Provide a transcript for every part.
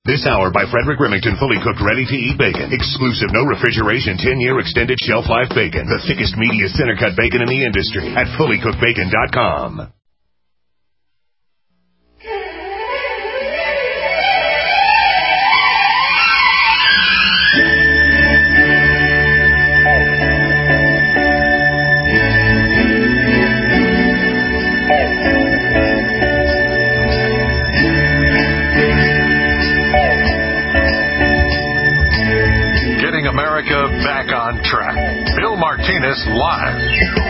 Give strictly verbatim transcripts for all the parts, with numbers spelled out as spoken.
This hour by Frederick Remington, fully cooked, ready-to-eat bacon. Exclusive, no refrigeration, ten-year extended shelf life bacon. The thickest, meatiest center-cut bacon in the industry at fully cooked bacon dot com. Back on track. Bill Martinez live.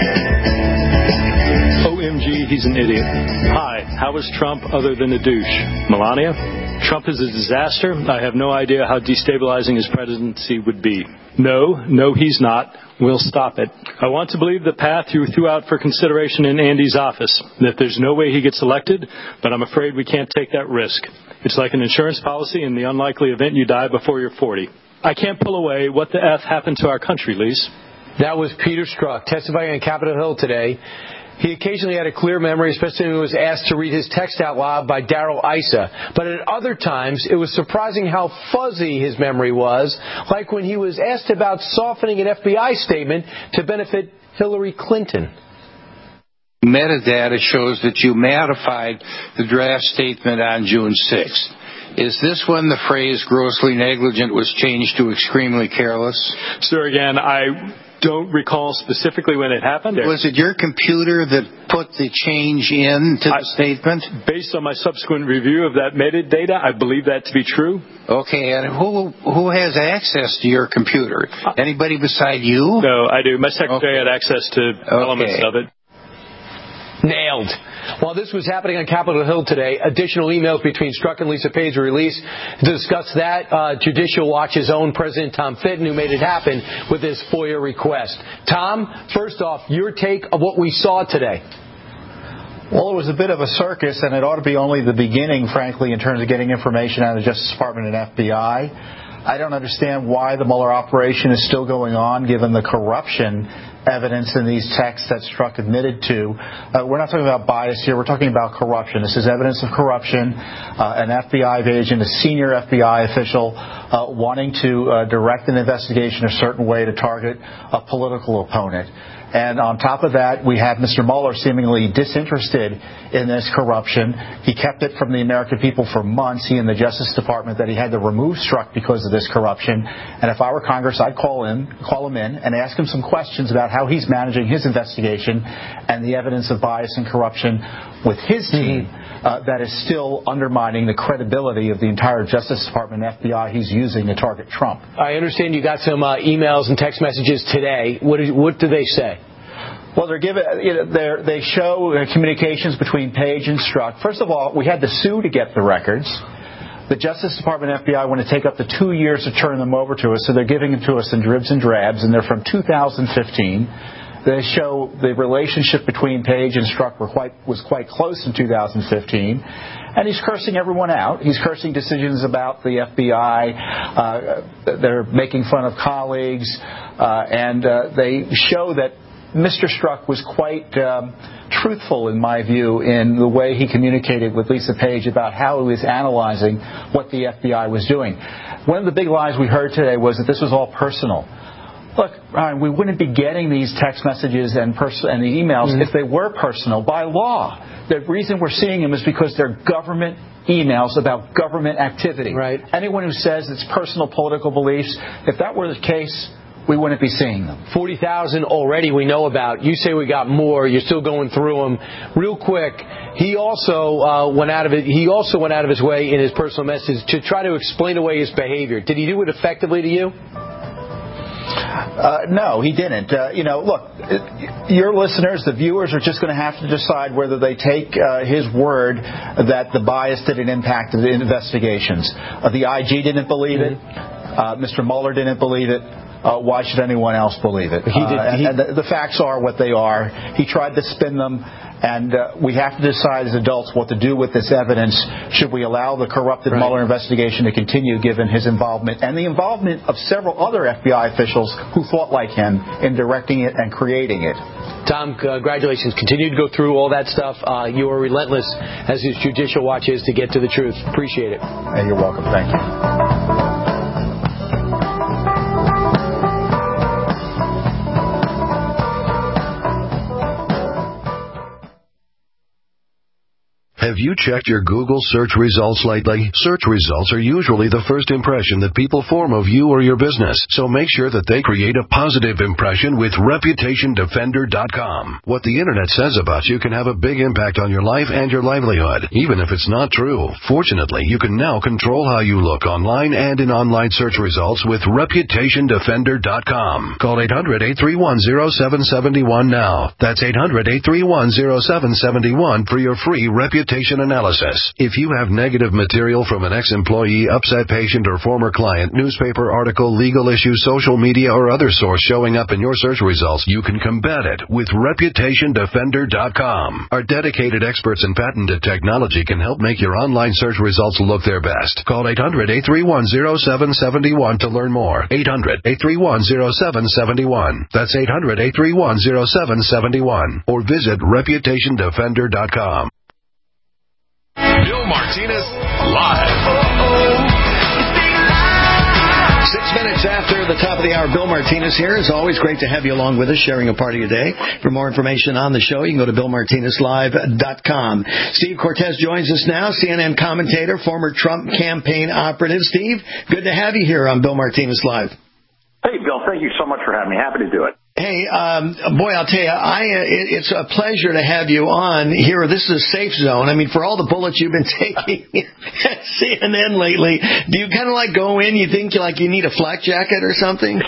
O M G, he's an idiot. Hi, how is Trump other than a douche? Melania? Trump is a disaster. I have no idea how destabilizing his presidency would be. No, no, he's not. We'll stop it. I want to believe the path you threw out for consideration in Andy's office, that there's no way he gets elected, but I'm afraid we can't take that risk. It's like an insurance policy in the unlikely event you die before you're forty. I can't pull away. What the F happened to our country, Lise? That was Peter Strzok testifying on Capitol Hill today. He occasionally had a clear memory, especially when he was asked to read his text out loud by Darrell Issa. But at other times, it was surprising how fuzzy his memory was, like when he was asked about softening an F B I statement to benefit Hillary Clinton. Metadata shows that you modified the draft statement on June sixth. Is this when the phrase grossly negligent was changed to extremely careless? Sir, again, I don't recall specifically when it happened. Was it your computer that put the change in to the I, statement? Based on my subsequent review of that metadata, I believe that to be true. Okay, and who who has access to your computer? Anybody beside you? No, I do. My secretary okay. had access to okay. elements of it. Nailed. While this was happening on Capitol Hill today, additional emails between Strzok and Lisa Page were released to discuss that. Uh, Judicial Watch's own President Tom Fitton, who made it happen with his FOIA request. Tom, first off, your take of what we saw today. Well, it was a bit of a circus, and it ought to be only the beginning, frankly, in terms of getting information out of the Justice Department and F B I. I don't understand why the Mueller operation is still going on, given the corruption evidence in these texts that Strzok admitted to. Uh, we're not talking about bias here. We're talking about corruption. This is evidence of corruption. Uh, an F B I agent, a senior F B I official, uh, wanting to uh, direct an investigation a certain way to target a political opponent. And on top of that, we have Mister Mueller seemingly disinterested in this corruption. He kept it from the American people for months, he and the Justice Department, that he had to remove Strzok because of this corruption. And if I were Congress, I'd call in, call him in and ask him some questions about how he's managing his investigation and the evidence of bias and corruption with his team. Uh, that is still undermining the credibility of the entire Justice Department and F B I he's using to target Trump. I understand you got some uh, emails and text messages today. What, is, what do they say? Well, they're given, you know, they're, they show uh, communications between Page and Strzok. First of all, we had to sue to get the records. The Justice Department and F B I want to take up to two years to turn them over to us, so they're giving them to us in dribs and drabs, and they're from two thousand fifteen. They show the relationship between Page and Strzok were quite, was quite close in two thousand fifteen. And he's cursing everyone out. He's cursing decisions about the F B I. Uh, they're making fun of colleagues. Uh, and uh, they show that Mister Strzok was quite um, truthful, in my view, in the way he communicated with Lisa Page about how he was analyzing what the F B I was doing. One of the big lies we heard today was that this was all personal. Look, Ryan, we wouldn't be getting these text messages and, pers- and the emails mm-hmm. if they were personal by law. The reason we're seeing them is because they're government emails about government activity. Right. Anyone who says it's personal political beliefs, if that were the case, we wouldn't be seeing them. forty thousand already we know about. You say we got more. You're still going through them. Real quick, he also uh, went out of it. He also went out of his way in his personal message to try to explain away his behavior. Did he do it effectively to you? Uh, no, he didn't. Uh, you know, look, your listeners, the viewers, are just going to have to decide whether they take uh, his word that the bias didn't impact the investigations. Uh, the I G didn't believe it. Uh, Mister Mueller didn't believe it. Uh, why should anyone else believe it? He did, uh, and, he, and the, the facts are what they are. He tried to spin them, and uh, we have to decide as adults what to do with this evidence. Should we allow the corrupted right. Mueller investigation to continue, given his involvement and the involvement of several other F B I officials who thought like him in directing it and creating it? Tom, congratulations. Continue to go through all that stuff. Uh, you are relentless, as his Judicial Watch is, to get to the truth. Appreciate it. Hey, you're welcome. Thank you. Have you checked your Google search results lately? Search results are usually the first impression that people form of you or your business, so make sure that they create a positive impression with Reputation Defender dot com. What the Internet says about you can have a big impact on your life and your livelihood, even if it's not true. Fortunately, you can now control how you look online and in online search results with Reputation Defender dot com. Call eight hundred, eight three one, zero seven seven one now. That's eight hundred, eight three one, zero seven seven one for your free Reputation analysis. If you have negative material from an ex-employee, upset patient, or former client, newspaper article, legal issue, social media, or other source showing up in your search results, you can combat it with Reputation Defender dot com. Our dedicated experts in patented technology can help make your online search results look their best. Call eight hundred, eight three one, zero seven seven one to learn more. eight hundred, eight three one, zero seven seven one. That's eight hundred, eight three one, zero seven seven one. Or visit Reputation Defender dot com. Bill Martinez, live. Six minutes after the top of the hour, Bill Martinez here. It's always great to have you along with us, sharing a part of your day. For more information on the show, you can go to Bill Martinez Live dot com. Steve Cortez joins us now, C N N commentator, former Trump campaign operative. Steve, good to have you here on Bill Martinez Live. Hey, Bill, thank you so much for having me. Happy to do it. Hey, um, boy, I'll tell you, I, uh, it, it's a pleasure to have you on here. This is a safe zone. I mean, for all the bullets you've been taking at C N N lately, do you kind of like go in, you think you like you need a flak jacket or something?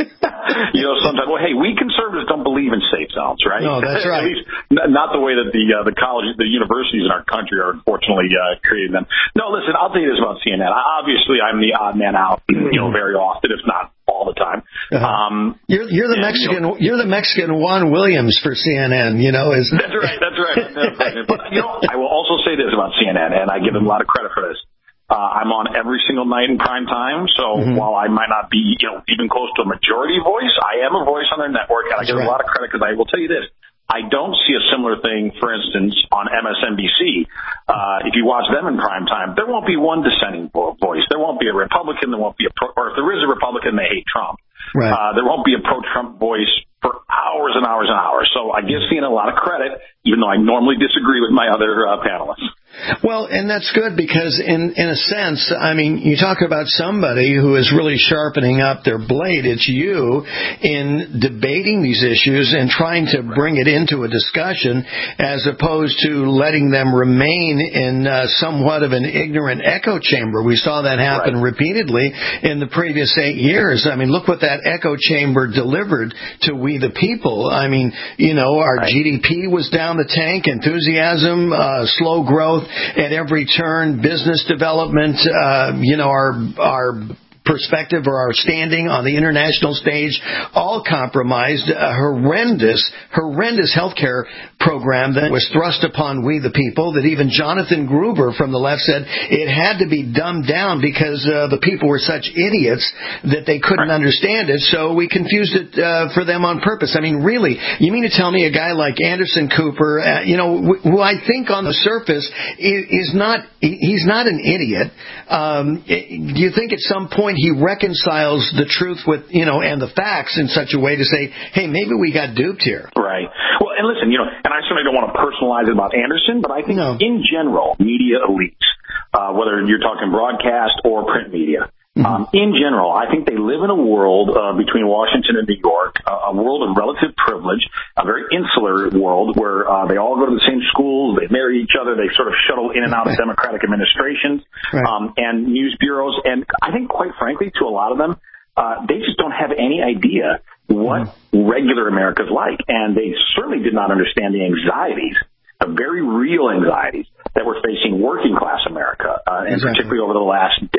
You know, sometimes, well, hey, we conservatives don't believe in safe zones, right? No, that's right. At least not the way that the uh, the colleges, the universities in our country are unfortunately uh, creating them. No, listen, I'll tell you this about C N N. Obviously, I'm the odd man out, you know, very often, if not all the time. Uh-huh. Um, you're, you're the and, Mexican. You know, you're the Mexican Juan Williams for C N N. You know, is that's right. That's right. That's right. But you know, I will also say this about C N N, and I give them a lot of credit for this. Uh, I'm on every single night in prime time, so mm-hmm. while I might not be, you know, even close to a majority voice, I am a voice on their network, and I give them a lot of credit because I will tell you this. I don't see a similar thing, for instance, on M S N B C. Uh, if you watch them in prime time, there won't be one dissenting voice. There won't be a Republican. There won't be a pro, or if there is a Republican, they hate Trump. Right. Uh, there won't be a pro-Trump voice for hours and hours and hours. So I give C N N a lot of credit, even though I normally disagree with my other uh, panelists. Well, and that's good because in, in a sense, I mean, you talk about somebody who is really sharpening up their blade. It's you in debating these issues and trying to bring it into a discussion as opposed to letting them remain in uh, somewhat of an ignorant echo chamber. We saw that happen right. repeatedly in the previous eight years. I mean, look what that echo chamber delivered to we the people. I mean, you know, our right. G D P was down the tank, enthusiasm, uh, slow growth at every turn, business development, uh, you know, our our perspective or our standing on the international stage, all compromised. A horrendous, horrendous healthcare program that was thrust upon we the people that even Jonathan Gruber from the left said it had to be dumbed down because uh, the people were such idiots that they couldn't right. understand it, so we confused it uh, for them on purpose. I mean, really, you mean to tell me a guy like Anderson Cooper, uh, you know, who I think on the surface is, is not, he's not an idiot. Um, do you think at some point he reconciles the truth with, you know, and the facts in such a way to say, hey, maybe we got duped here? Right. Well, and listen, you know, and I certainly don't want to personalize it about Anderson, but I think no. in general, media elites, uh, whether you're talking broadcast or print media, mm-hmm. um, in general, I think they live in a world uh, between Washington and New York, uh, a world of relative privilege, a very insular world where uh, they all go to the same schools, they marry each other, they sort of shuttle in and out of Democratic administrations right. um, and news bureaus. And I think, quite frankly, to a lot of them, uh, they just don't have any idea what mm-hmm. regular America's like. And they certainly did not understand the anxieties, the very real anxieties that were facing working class America, uh, and exactly. particularly over the last decade.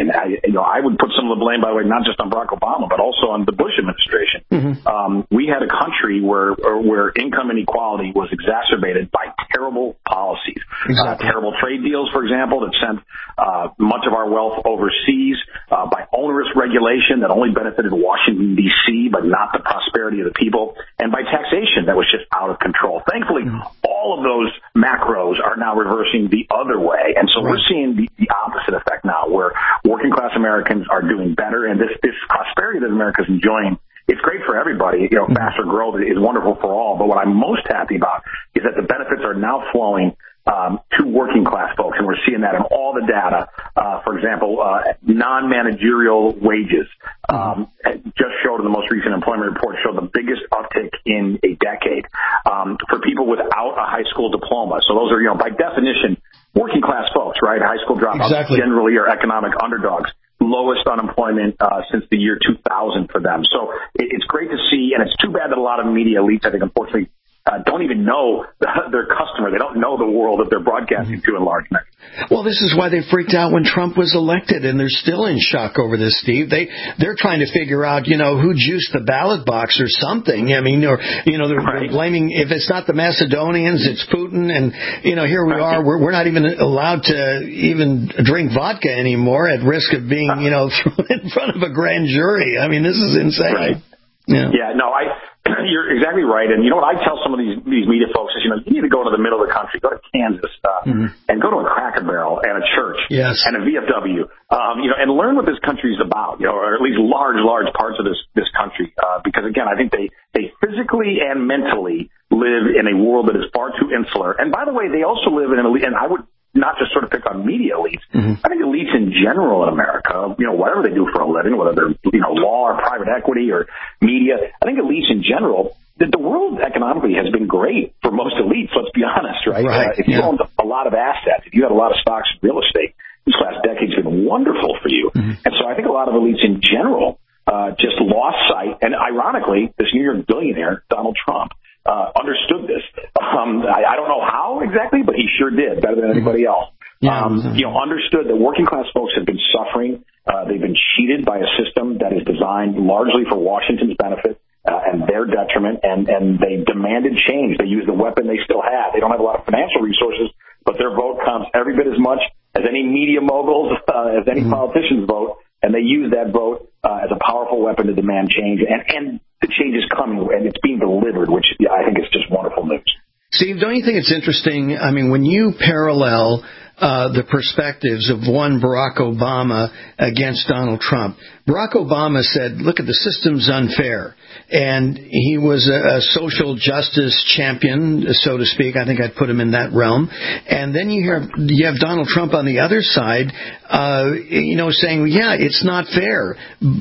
And I, you know, I would put some of the blame, by the way, not just on Barack Obama, but also on the Bush administration. Mm-hmm. Um, we had a country where where income inequality was exacerbated by terrible policies, exactly. uh, terrible trade deals, for example, that sent uh, much of our wealth overseas, uh, by onerous regulation that only benefited Washington, D C, but not the prosperity of the people, and by taxation that was just out of control. Thankfully, mm-hmm. all of those macros are now reversing the other way. And so right. we're seeing the, the opposite effect now, where working class Americans are doing better. And this, this prosperity that America's enjoying, it's great for everybody. You know, mm-hmm. faster growth is wonderful for all. But what I'm most happy about is that the benefits are now flowing um, to working class folks. And we're seeing that in all the data. Uh, for example, uh, non-managerial wages um, just showed in the most recent employment report, showed the biggest uptick in a decade um, for people without a high school diploma. So those are, you know, by definition, working class folks, right? High school dropouts exactly. generally are economic underdogs. Lowest unemployment uh, since the year two thousand for them. So it, it's great to see, and it's too bad that a lot of media elites, I think, unfortunately, Uh, don't even know their customer. They don't know the world that they're broadcasting to in large measure. Well, this is why they freaked out when Trump was elected, and they're still in shock over this, Steve. They, they're trying to figure out, you know, who juiced the ballot box or something. I mean, or, you know, they're, right. they're blaming, if it's not the Macedonians, it's Putin. And, you know, here we right. are. We're, we're not even allowed to even drink vodka anymore at risk of being, you know, thrown in front of a grand jury. I mean, this is insane. Right. Yeah. yeah, no, I... You're exactly right. And you know what I tell some of these these media folks is, you know, you need to go to the middle of the country, go to Kansas, uh, mm-hmm. and go to a Cracker Barrel and a church yes. and a V F W, um, you know, and learn what this country is about, you know, or at least large, large parts of this, this country. Uh, because, again, I think they, they physically and mentally live in a world that is far too insular. And, by the way, they also live in an elite, and I would not just sort of pick on media elites. Mm-hmm. I think elites in general in America, you know, whatever they do for a living, whether they're, you know, law or private equity or media, I think elites in general, that the world economically has been great for most elites, let's be honest, right? right. Uh, if you yeah. own a lot of assets, if you had a lot of stocks in real estate, this last decade's been wonderful for you. Mm-hmm. And so I think a lot of elites in general uh, just lost sight. And ironically, this New York billionaire, Donald Trump, Uh, understood this. Um, I, I don't know how exactly, but he sure did, better than anybody else. Yeah, um, exactly. You know, understood that working class folks have been suffering. Uh, they've been cheated by a system that is designed largely for Washington's benefit uh, and their detriment, and, and they demanded change. They used the weapon they still have. They don't have a lot of financial resources, but their vote counts every bit as much as any media moguls, uh, as any mm-hmm. politician's vote, and they use that vote uh, as a powerful weapon to demand change. And, and the change is coming, and it's being delivered, which yeah, I think is just wonderful news. Steve, don't you think it's interesting? I mean, when you parallel uh, the perspectives of one Barack Obama against Donald Trump, Barack Obama said, look, at the system's unfair. And he was a, a social justice champion, so to speak. I think I'd put him in that realm. And then you hear you have Donald Trump on the other side, uh, you know, saying, yeah, it's not fair.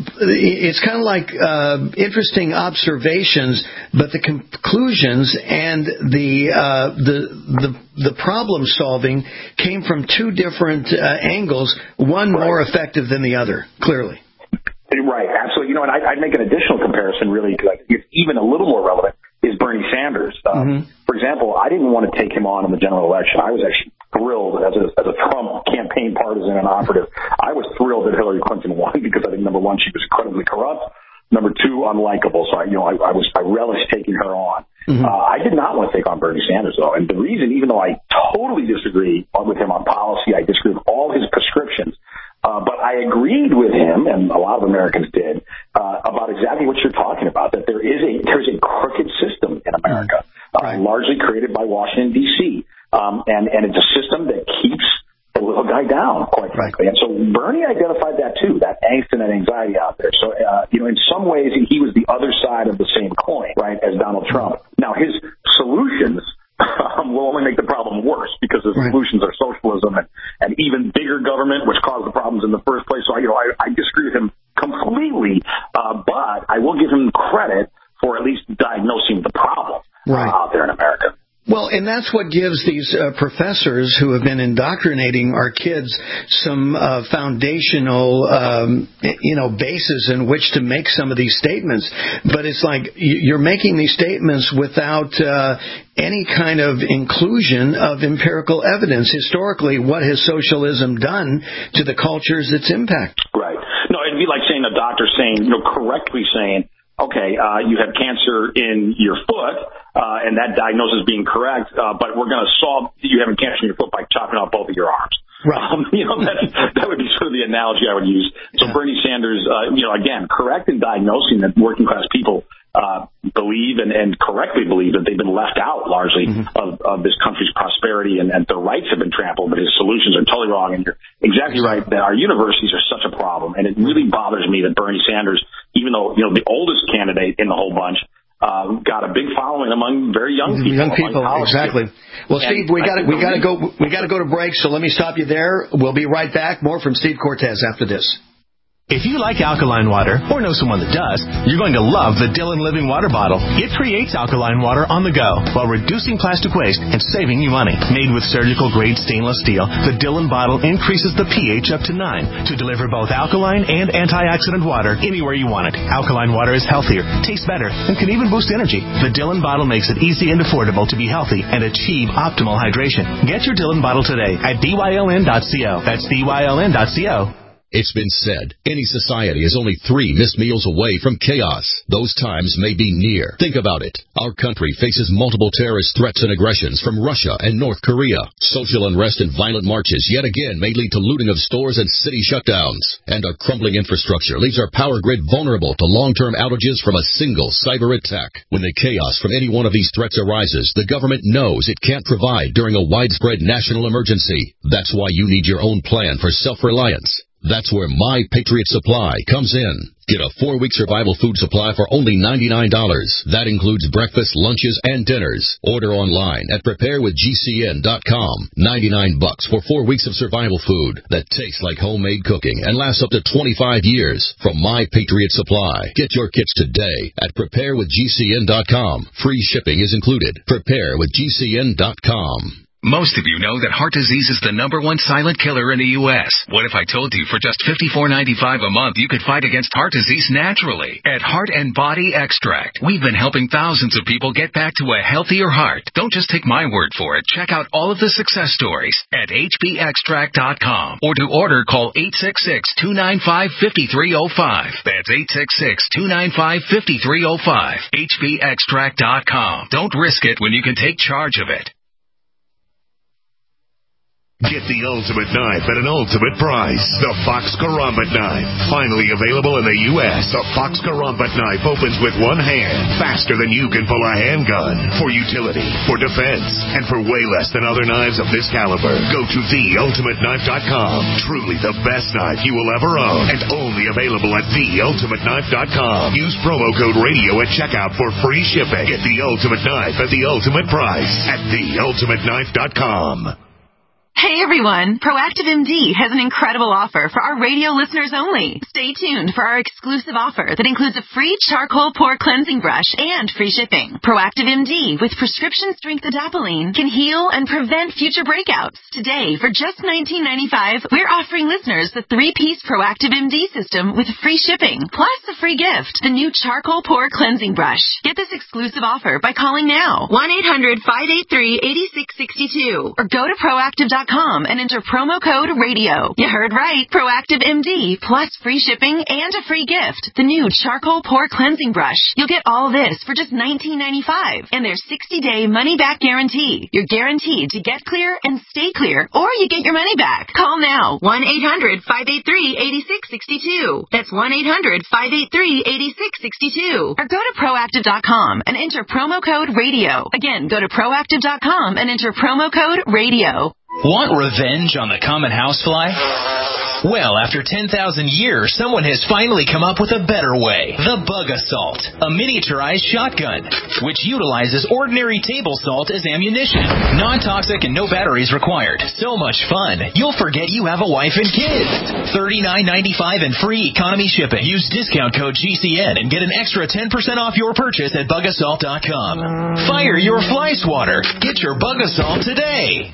It's kind of like uh, interesting observations, but the conclusions and the uh, the the the problem solving came from two different uh, angles, one right. more effective than the other, clearly. Right, absolutely. You know, and I'd, I'd make an additional comparison, really, because I think it's even a little more relevant, is Bernie Sanders. Um, mm-hmm. For example, I didn't want to take him on in the general election. I was actually thrilled as a, as a Trump campaign partisan and operative. I was thrilled that Hillary Clinton won because I think, number one, she was incredibly corrupt. Number two, unlikable. So, I, you know, I, I was I relished taking her on. Mm-hmm. Uh, I did not want to take on Bernie Sanders, though. And the reason, even though I totally disagree with him on policy, I disagree with all his prescriptions, Uh, but I agreed with him, and a lot of Americans did, uh, about exactly what you're talking about, that there is a there's a crooked system in America, uh, right. largely created by Washington, D C, Um, and, and it's a system that keeps the little guy down, quite frankly. And so Bernie identified that, too, that angst and that anxiety out there. So, uh, you know, in some ways, he was the other side of the same coin, right, as Donald Trump. Now, his solutions Um, will only make the problem worse because the right. solutions are socialism and, and even bigger government, which caused the problems in the first place. So, you know, I, I disagree with him completely, uh, but I will give him credit for at least diagnosing the problem right. uh, out there in America. Well, and that's what gives these uh, professors who have been indoctrinating our kids some uh, foundational, um, you know, basis in which to make some of these statements. But it's like you're making these statements without uh, any kind of inclusion of empirical evidence. Historically, what has socialism done to the cultures it's impacted? Right. No, it'd be like saying a doctor saying, you know, correctly saying, okay, uh, you have cancer in your foot, uh, and that diagnosis being correct, uh, but we're going to solve you having cancer in your foot by chopping off both of your arms. Right. Um, you know, that, that would be sort of the analogy I would use. So yeah. Bernie Sanders, uh, you know, again, correct in diagnosing that working class people uh, believe and, and correctly believe that they've been left out largely mm-hmm. of, of this country's prosperity and, and their rights have been trampled, but his solutions are totally wrong. And you're exactly right that our universities are such a problem. And it really bothers me that Bernie Sanders, even though, you know, the oldest candidate in the whole bunch, Uh, got a big following among very young people. Young people, exactly. Students. Well, Steve, and we got we got to go. We got to go to break. So let me stop you there. We'll be right back. More from Steve Cortes after this. If you like alkaline water, or know someone that does, you're going to love the Dillon Living Water Bottle. It creates alkaline water on the go while reducing plastic waste and saving you money. Made with surgical-grade stainless steel, the Dillon bottle increases the pH up to nine to deliver both alkaline and antioxidant water anywhere you want it. Alkaline water is healthier, tastes better, and can even boost energy. The Dillon bottle makes it easy and affordable to be healthy and achieve optimal hydration. Get your Dillon bottle today at D Y L N dot co. That's D Y L N dot co. It's been said, any society is only three missed meals away from chaos. Those times may be near. Think about it. Our country faces multiple terrorist threats and aggressions from Russia and North Korea. Social unrest and violent marches yet again may lead to looting of stores and city shutdowns. And our crumbling infrastructure leaves our power grid vulnerable to long-term outages from a single cyber attack. When the chaos from any one of these threats arises, the government knows it can't provide during a widespread national emergency. That's why you need your own plan for self-reliance. That's where My Patriot Supply comes in. Get a four-week survival food supply for only ninety-nine dollars. That includes breakfast, lunches, and dinners. Order online at prepare with G C N dot com. ninety-nine bucks for four weeks of survival food that tastes like homemade cooking and lasts up to twenty-five years from My Patriot Supply. Get your kits today at prepare with G C N dot com. Free shipping is included. prepare with G C N dot com. Most of you know that heart disease is the number one silent killer in the U S What if I told you for just fifty-four ninety-five a month you could fight against heart disease naturally? At Heart and Body Extract, we've been helping thousands of people get back to a healthier heart. Don't just take my word for it. Check out all of the success stories at H B extract dot com. Or to order, call eight six six, two nine five, five three zero five. That's eight six six, two nine five, five three zero five. H B extract dot com. Don't risk it when you can take charge of it. Get the ultimate knife at an ultimate price. The Fox Karambit knife. Finally available in the U S The Fox Karambit knife opens with one hand, faster than you can pull a handgun. For utility, for defense, and for way less than other knives of this caliber. Go to the ultimate knife dot com. Truly the best knife you will ever own. And only available at the ultimate knife dot com. Use promo code radio at checkout for free shipping. Get the ultimate knife at the ultimate price at the ultimate knife dot com. Hey everyone, Proactive M D has an incredible offer for our radio listeners only. Stay tuned for our exclusive offer that includes a free charcoal pore cleansing brush and free shipping. Proactive M D with prescription strength adapalene can heal and prevent future breakouts. Today, for just nineteen ninety-five dollars, we're offering listeners the three-piece Proactive M D system with free shipping, plus a free gift, the new charcoal pore cleansing brush. Get this exclusive offer by calling now, one eight hundred, five eight three, eight six six two, or go to proactive dot com and enter promo code radio. You heard right. Proactive M D plus free shipping and a free gift. The new charcoal pore cleansing brush. You'll get all this for just nineteen ninety-five dollars and their sixty-day money-back guarantee. You're guaranteed to get clear and stay clear, or you get your money back. Call now. one eight hundred, five eight three, eight six six two. That's one eight hundred, five eight three, eight six six two. Or go to proactive dot com and enter promo code radio. Again, go to proactive dot com and enter promo code radio. Want revenge on the common housefly? Well, after ten thousand years, someone has finally come up with a better way. The Bug Assault, a miniaturized shotgun, which utilizes ordinary table salt as ammunition. Non-toxic and no batteries required. So much fun, you'll forget you have a wife and kids. thirty-nine ninety-five and free economy shipping. Use discount code G C N and get an extra ten percent off your purchase at bug assault dot com. Fire your fly swatter. Get your Bug Assault today.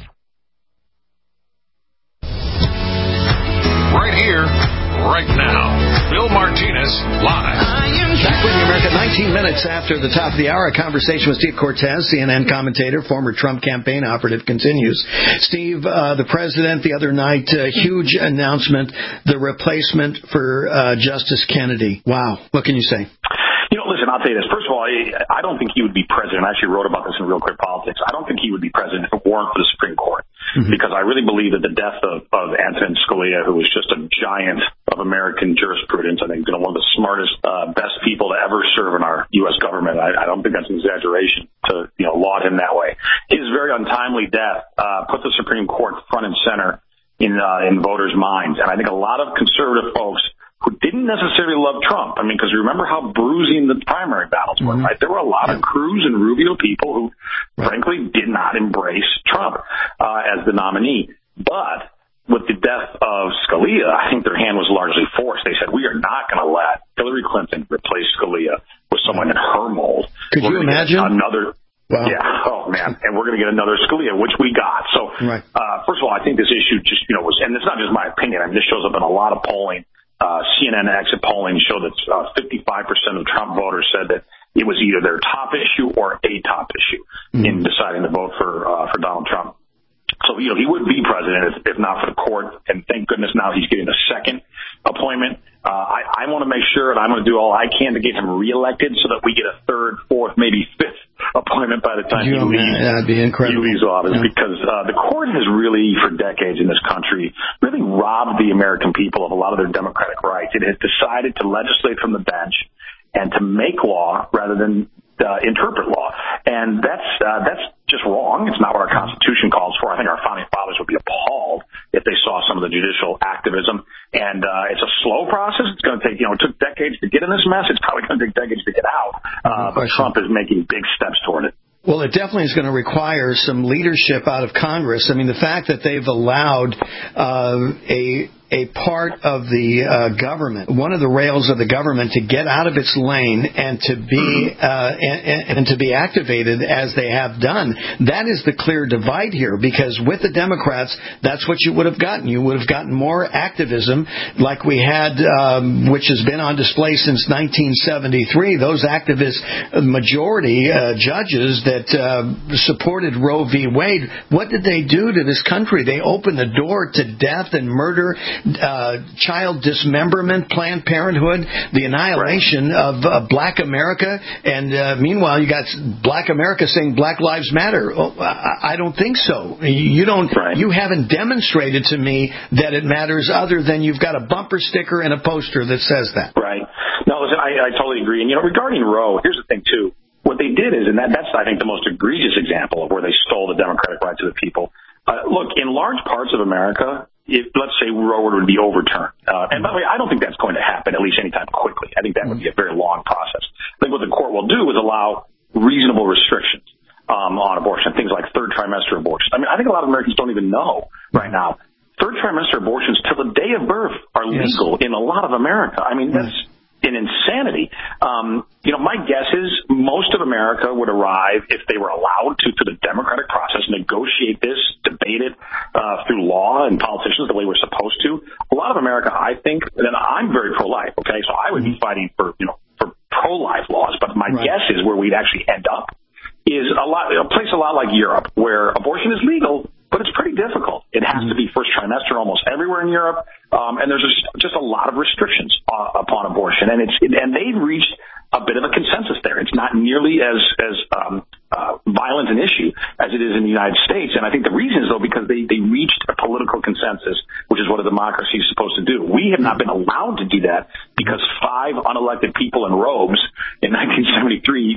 Right here, right now. Bill Martinez, live. Back with you, America. nineteen minutes after the top of the hour, a conversation with Steve Cortes, C N N commentator, former Trump campaign operative, continues. Steve, uh, the president the other night, uh, huge announcement, the replacement for uh, Justice Kennedy. Wow. What can you say? You know, listen, I'll tell you this. First of all, I don't think he would be president. I actually wrote about this in Real Quick Politics. I don't think he would be president if it weren't for the Supreme Court. Mm-hmm. Because I really believe that the death of, of Antonin Scalia, who was just a giant of American jurisprudence, I think, you know, one of the smartest, uh, best people to ever serve in our U S government. I, I don't think that's an exaggeration to, you know, laud him that way. His very untimely death uh, put the Supreme Court front and center in uh, in voters' minds. And I think a lot of conservative folks who didn't necessarily love Trump. I mean, because remember how bruising the primary battles were, mm-hmm. right? There were a lot of Cruz and Rubio people who, right. frankly, did not embrace Trump uh, as the nominee. But with the death of Scalia, I think their hand was largely forced. They said, we are not going to let Hillary Clinton replace Scalia with someone in her mold. Could we're you imagine? Another. Wow. Yeah. Oh, man. And we're going to get another Scalia, which we got. So, right. uh, first of all, I think this issue just, you know, was, and it's not just my opinion. I mean, this shows up in a lot of polling. Uh, C N N exit polling showed that uh, fifty-five percent of Trump voters said that it was either their top issue or a top issue mm-hmm. in deciding to vote for uh, for Donald Trump. So, you know, he would be president if, if not for the court. And thank goodness now he's getting a second appointment. Uh, I, I want to make sure, and I'm going to do all I can to get him reelected so that we get a third, fourth, maybe fifth appointment by the time you he leaves. That'd be incredible. He leaves office yeah. because uh, the court has really, for decades in this country, really robbed the American people of a lot of their democratic rights. It has decided to legislate from the bench and to make law rather than uh, interpret law, and that's uh, that's just wrong. It's not what our Constitution calls for. I think our founding fathers would be appalled if they saw some of the judicial activism. And uh, it's a slow process. It's going to take, you know, it took decades to get in this mess. It's probably going to take decades to get out. Uh, but Trump is making big steps toward it. Well, it definitely is going to require some leadership out of Congress. I mean, the fact that they've allowed uh, a a part of the uh, government, one of the rails of the government, to get out of its lane and to be uh, and, and to be activated as they have done. That is the clear divide here, because with the Democrats, that's what you would have gotten. You would have gotten more activism like we had, um, which has been on display since nineteen seventy-three. Those activist majority uh, judges that uh, supported Roe v. Wade, what did they do to this country? They opened the door to death and murder, Uh, child dismemberment, Planned Parenthood, the annihilation right. of uh, Black America, and uh, meanwhile you got Black America saying Black Lives Matter. Oh, I, I don't think so. You don't. Right. You haven't demonstrated to me that it matters, other than you've got a bumper sticker and a poster that says that. Right. No, listen, I, I totally agree. And you know, regarding Roe, here's the thing too. What they did is, and that, that's I think the most egregious example of where they stole the democratic rights of the people. Uh, look, in large parts of America, if, let's say Roe would be overturned. Uh, and by the way, I don't think that's going to happen, at least anytime quickly. I think that would be a very long process. I think what the court will do is allow reasonable restrictions um, on abortion, things like third trimester abortion. I mean, I think a lot of Americans don't even know right now. Third trimester abortions till the day of birth are legal yes. in a lot of America. I mean, that's an insanity. Um, you know, my guess is most of America would arrive, if they were allowed to, through the democratic process, negotiate this, debate it uh, through law and politicians the way we're supposed to. A lot of America, I think, and I'm very pro-life, okay, so I would be fighting for, you know, for pro-life laws, but my right. guess is where we'd actually end up is a lot, a place a lot like Europe, where abortion is legal, but it's pretty difficult. It has mm-hmm. to be first trimester almost everywhere in Europe, um, and there's just, just a lot of restrictions uh, upon abortion, and it's and they've reached a bit of a consensus there. It's not nearly as as um, uh, violent an issue as it is in the United States, and I think the reason is though because they they reached a political consensus, which is what a democracy is supposed to do. We have not been allowed to do that because five unelected people in robes in nineteen seventy-three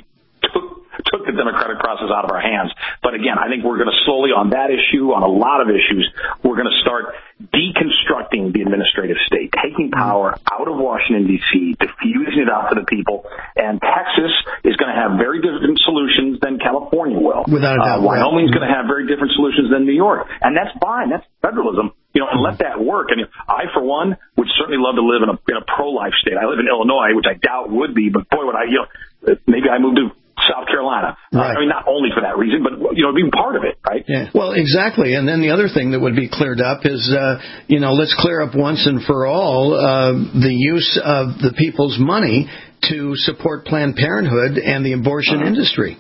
took took the democratic process out of our hands. But again, I think we're going to slowly, on that issue, on a lot of issues, we're going to start deconstructing the administrative state, taking power out of Washington, D C, diffusing it out to the people. And Texas is going to have very different solutions than California will. Without a doubt. Uh, Wyoming's going to have very different solutions than New York. And that's fine. That's federalism. You know, and let that work. And I, for one, would certainly love to live in a, in a pro-life state. I live in Illinois, which I doubt would be, but boy, would I, you know, maybe I move to South Carolina. Right. Uh, I mean, not only for that reason, but, you know, being part of it, right? Yeah. Well, exactly. And then the other thing that would be cleared up is, uh, you know, let's clear up once and for all uh, the use of the people's money to support Planned Parenthood and the abortion uh-huh. industry.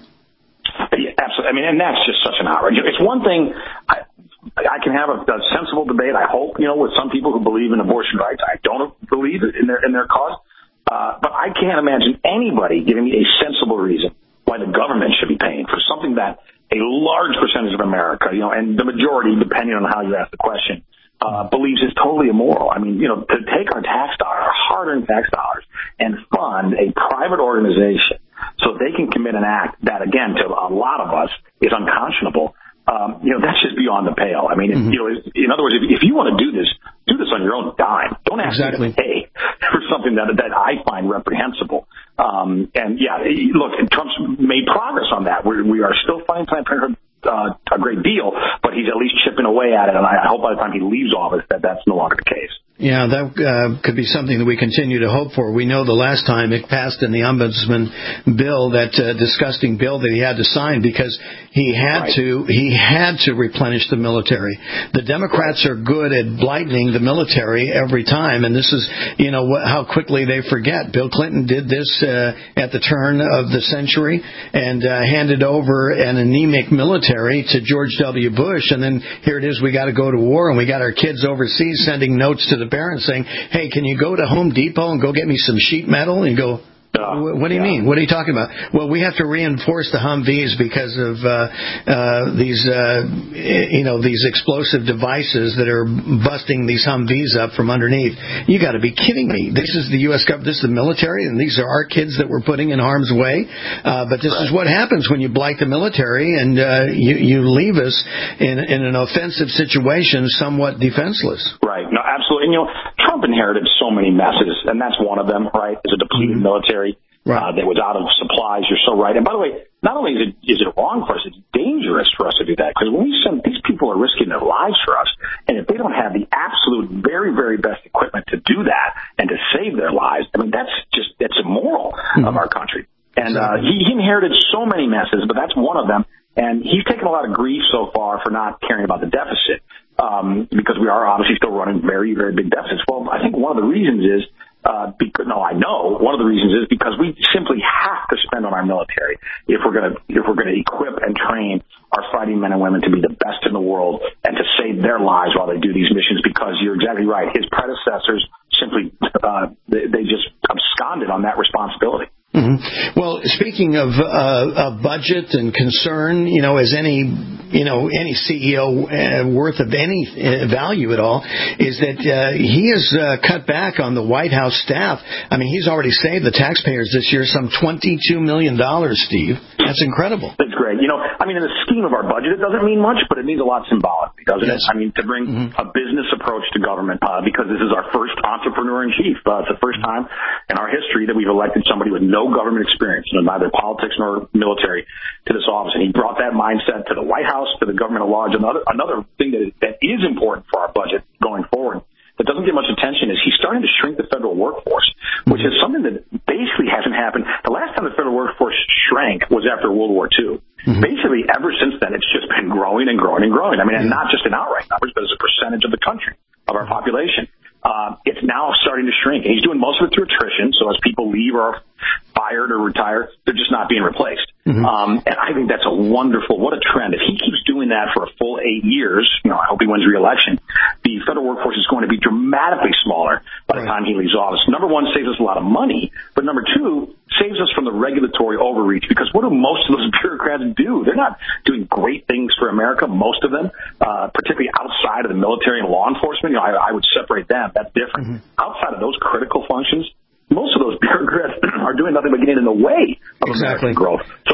Yeah, absolutely. I mean, and that's just such an outrage. It's one thing. I, I can have a, a sensible debate, I hope, you know, with some people who believe in abortion rights. I don't believe in their in their cause. Uh, but I can't imagine anybody giving me a sensible reason why the government should be paying for something that a large percentage of America, you know, and the majority, depending on how you ask the question, uh, believes is totally immoral. I mean, you know, to take our tax dollars, our hard-earned tax dollars, and fund a private organization so they can commit an act that, again, to a lot of us is unconscionable. Um, you know, that's just beyond the pale. I mean, mm-hmm. you know, in other words, if, if you want to do this, do this on your own dime. Don't ask exactly. me to pay for something that that I find reprehensible. Um, and yeah, look, Trump's made progress on that. We're, we are still fighting Planned Parenthood uh, a great deal, but he's at least chipping away at it. And I hope by the time he leaves office that that's no longer the case. Yeah, that uh, could be something that we continue to hope for. We know the last time it passed in the ombudsman bill, that uh, disgusting bill that he had to sign because he had right. to he had to replenish the military. The Democrats are good at blightening the military every time, and this is, you know, what, how quickly they forget. Bill Clinton did this uh, at the turn of the century and uh, handed over an anemic military to George W. Bush, and then here it is, we got to go to war, and we got our kids overseas sending notes to the parents saying, hey, can you go to Home Depot and go get me some sheet metal? And you go, Uh, what do you yeah. mean? What are you talking about? Well, we have to reinforce the Humvees because of uh, uh, these, uh, you know, these explosive devices that are busting these Humvees up from underneath. You got to be kidding me! This is the U S government. This is the military, and these are our kids that we're putting in harm's way. Uh, but this right. is what happens when you blight the military and uh, you, you leave us in, in an offensive situation, somewhat defenseless. Right. No, absolutely. And, you know, Trump inherited so many messes, and that's one of them. Right? Is a depleted mm-hmm. military. Right. Uh, that was out of supplies. You're so right. And by the way, not only is it is it wrong for us, it's dangerous for us to do that, because when we send, these people are risking their lives for us, and if they don't have the absolute very, very best equipment to do that and to save their lives, I mean, that's just that's immoral mm-hmm. of our country. And uh, he, he inherited so many messes, but that's one of them. And he's taken a lot of grief so far for not caring about the deficit, um, because we are obviously still running very, very big deficits. Well, I think one of the reasons is. Uh, because, no, I know one of the reasons is because we simply have to spend on our military if we're going to if we're going to equip and train our fighting men and women to be the best in the world and to save their lives while they do these missions. Because you're exactly right, his predecessors simply uh, they, they just absconded on that responsibility. Mm-hmm. Well, speaking of uh, a budget and concern, you know, as any, you know, any C E O uh, worth of any uh, value at all, is that uh, he has uh, cut back on the White House staff. I mean, he's already saved the taxpayers this year some twenty-two million dollars, Steve. That's incredible. That's great. You know, I mean, in the scheme of our budget, it doesn't mean much, but it means a lot symbolically, doesn't yes. it? I mean, to bring mm-hmm. a business approach to government, uh, because this is our first entrepreneur-in-chief. Uh, it's the first time in our history that we've elected somebody with no government experience, you know, neither politics nor military, to this office. And he brought that mindset to the White House, to the government at large. Another another thing that is, that is important for our budget going forward that doesn't get much attention is he's starting to shrink the federal workforce, which is something that basically hasn't happened. The last time the federal workforce shrank was after World War Two. Mm-hmm. Basically, ever since then, it's just been growing and growing and growing. I mean, and not just in outright numbers, but as a percentage of the country, of our population. Uh, it's now starting to shrink. And he's doing most of it through attrition. So as people leave or are fired or retire, they're just not being replaced. Mm-hmm. Um, and I think that's a wonderful, what a trend. If he keeps doing that for a full eight years, you know, I hope he wins re-election, the federal workforce is going to be dramatically smaller by the time he leaves office. Number one, saves us a lot of money. But number two, saves us from the regulatory overreach. Because what do most of those bureaucrats do? They're not doing great things for America, most of them, uh, particularly outside of the military and law enforcement. You know, I, I would separate them. That's different. Mm-hmm. Outside of those critical functions, most of those bureaucrats are doing nothing but getting in the way of exactly. American growth. So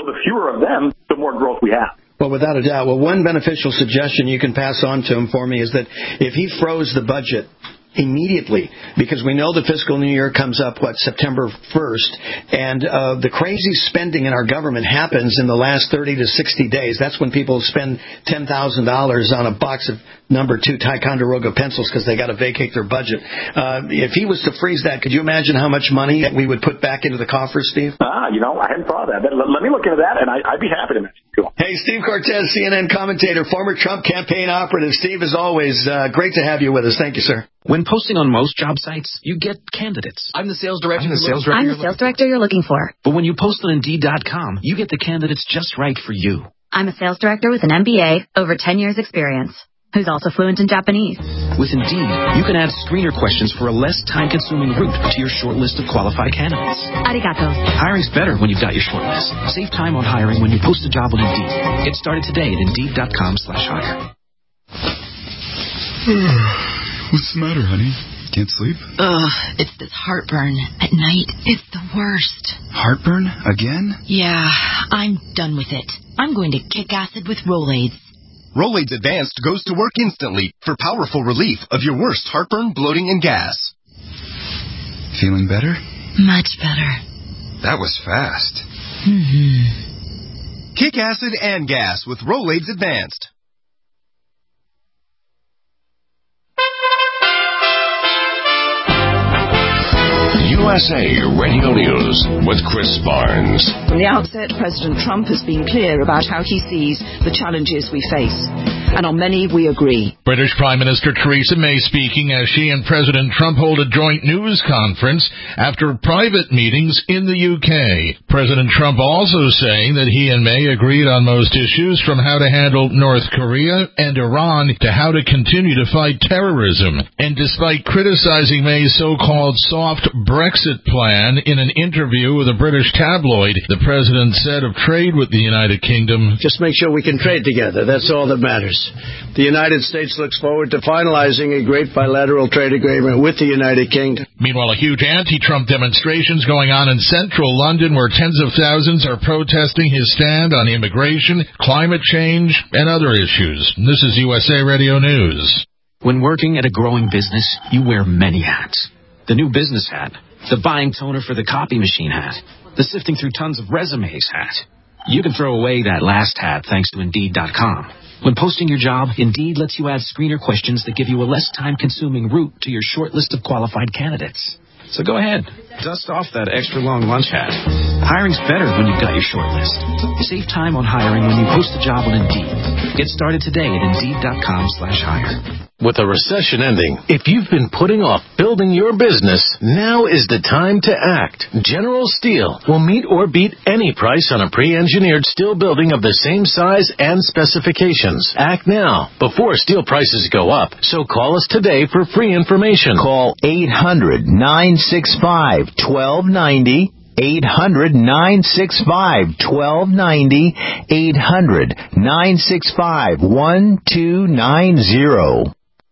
the fewer of them, the more growth we have. Well, without a doubt. Well, one beneficial suggestion you can pass on to him for me is that if he froze the budget immediately, because we know the fiscal new year comes up, what, September first, and uh, the crazy spending in our government happens in the last thirty to sixty days. That's when people spend ten thousand dollars on a box of number two Ticonderoga pencils because they got to vacate their budget. Uh, if he was to freeze that, could you imagine how much money we would put back into the coffers, Steve? Ah, you know, I hadn't thought of that. Let, let me look into that, and I, I'd be happy to mention it to him. Hey, Steve Cortes, C N N commentator, former Trump campaign operative. Steve, as always, uh, great to have you with us. Thank you, sir. When posting on most job sites, you get candidates. I'm the sales director. I'm the sales director. I'm the sales director you're looking for. But when you post on Indeed dot com, you get the candidates just right for you. I'm a sales director with an M B A, over ten years experience, who's also fluent in Japanese. With Indeed, you can add screener questions for a less time-consuming route to your short list of qualified candidates. Arigato. Hiring's better when you've got your short list. Save time on hiring when you post a job on Indeed. Get started today at Indeed dot com slash hire. What's the matter, honey? Can't sleep? Ugh, it's this heartburn. At night, it's the worst. Heartburn? Again? Yeah, I'm done with it. I'm going to kick acid with Rolaids. Rolaids Advanced goes to work instantly for powerful relief of your worst heartburn, bloating, and gas. Feeling better? Much better. That was fast. Mm-hmm. Kick acid and gas with Rolaids Advanced. U S A Radio News with Chris Barnes. From the outset, President Trump has been clear about how he sees the challenges we face. And on many, we agree. British Prime Minister Theresa May speaking as she and President Trump hold a joint news conference after private meetings in the U K. President Trump also saying that he and May agreed on most issues, from how to handle North Korea and Iran to how to continue to fight terrorism. And despite criticizing May's so-called soft Brexit plan in an interview with a British tabloid, the president said of trade with the United Kingdom, "Just make sure we can trade together. That's all that matters. The United States looks forward to finalizing a great bilateral trade agreement with the United Kingdom." Meanwhile, a huge anti-Trump demonstrations going on in central London where tens of thousands are protesting his stand on immigration, climate change, and other issues. This is U S A Radio News. When working at a growing business, you wear many hats. The new business hat, the buying toner for the copy machine hat, the sifting through tons of resumes hat. You can throw away that last hat thanks to Indeed dot com. When posting your job, Indeed lets you add screener questions that give you a less time-consuming route to your short list of qualified candidates. So go ahead, dust off that extra long lunch hat. Hiring's better when you've got your short list. Save time on hiring when you post a job on Indeed. Get started today at Indeed dot com slash hire. With a recession ending, if you've been putting off building your business, now is the time to act. General Steel will meet or beat any price on a pre-engineered steel building of the same size and specifications. Act now, before steel prices go up. So call us today for free information. Call eight hundred, nine six five, one two nine zero. eight hundred, nine six five, one two nine zero. eight hundred, nine six five, one two nine zero.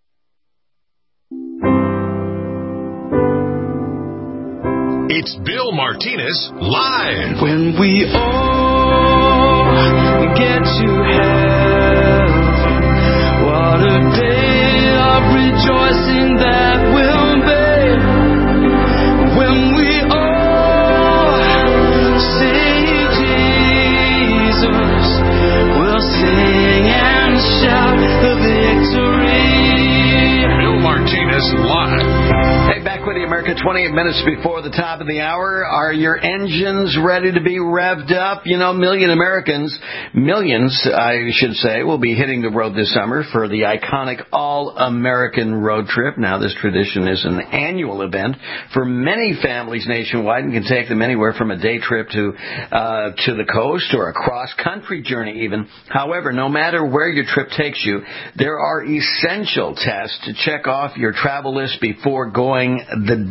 It's Bill Martinez live. When we all get to heaven, what a day of rejoicing that will be. When we all see Jesus, we'll sing and shout the victory. Bill Martinez live. Hey, back with you, America, twenty-eight minutes before the top of the hour. Are your engines ready to be revved up? You know, million Americans, millions, I should say, will be hitting the road this summer for the iconic All-American Road Trip. Now, this tradition is an annual event for many families nationwide and can take them anywhere from a day trip to uh, to the coast or a cross-country journey even. However, no matter where your trip takes you, there are essential tests to check off your travel list before going the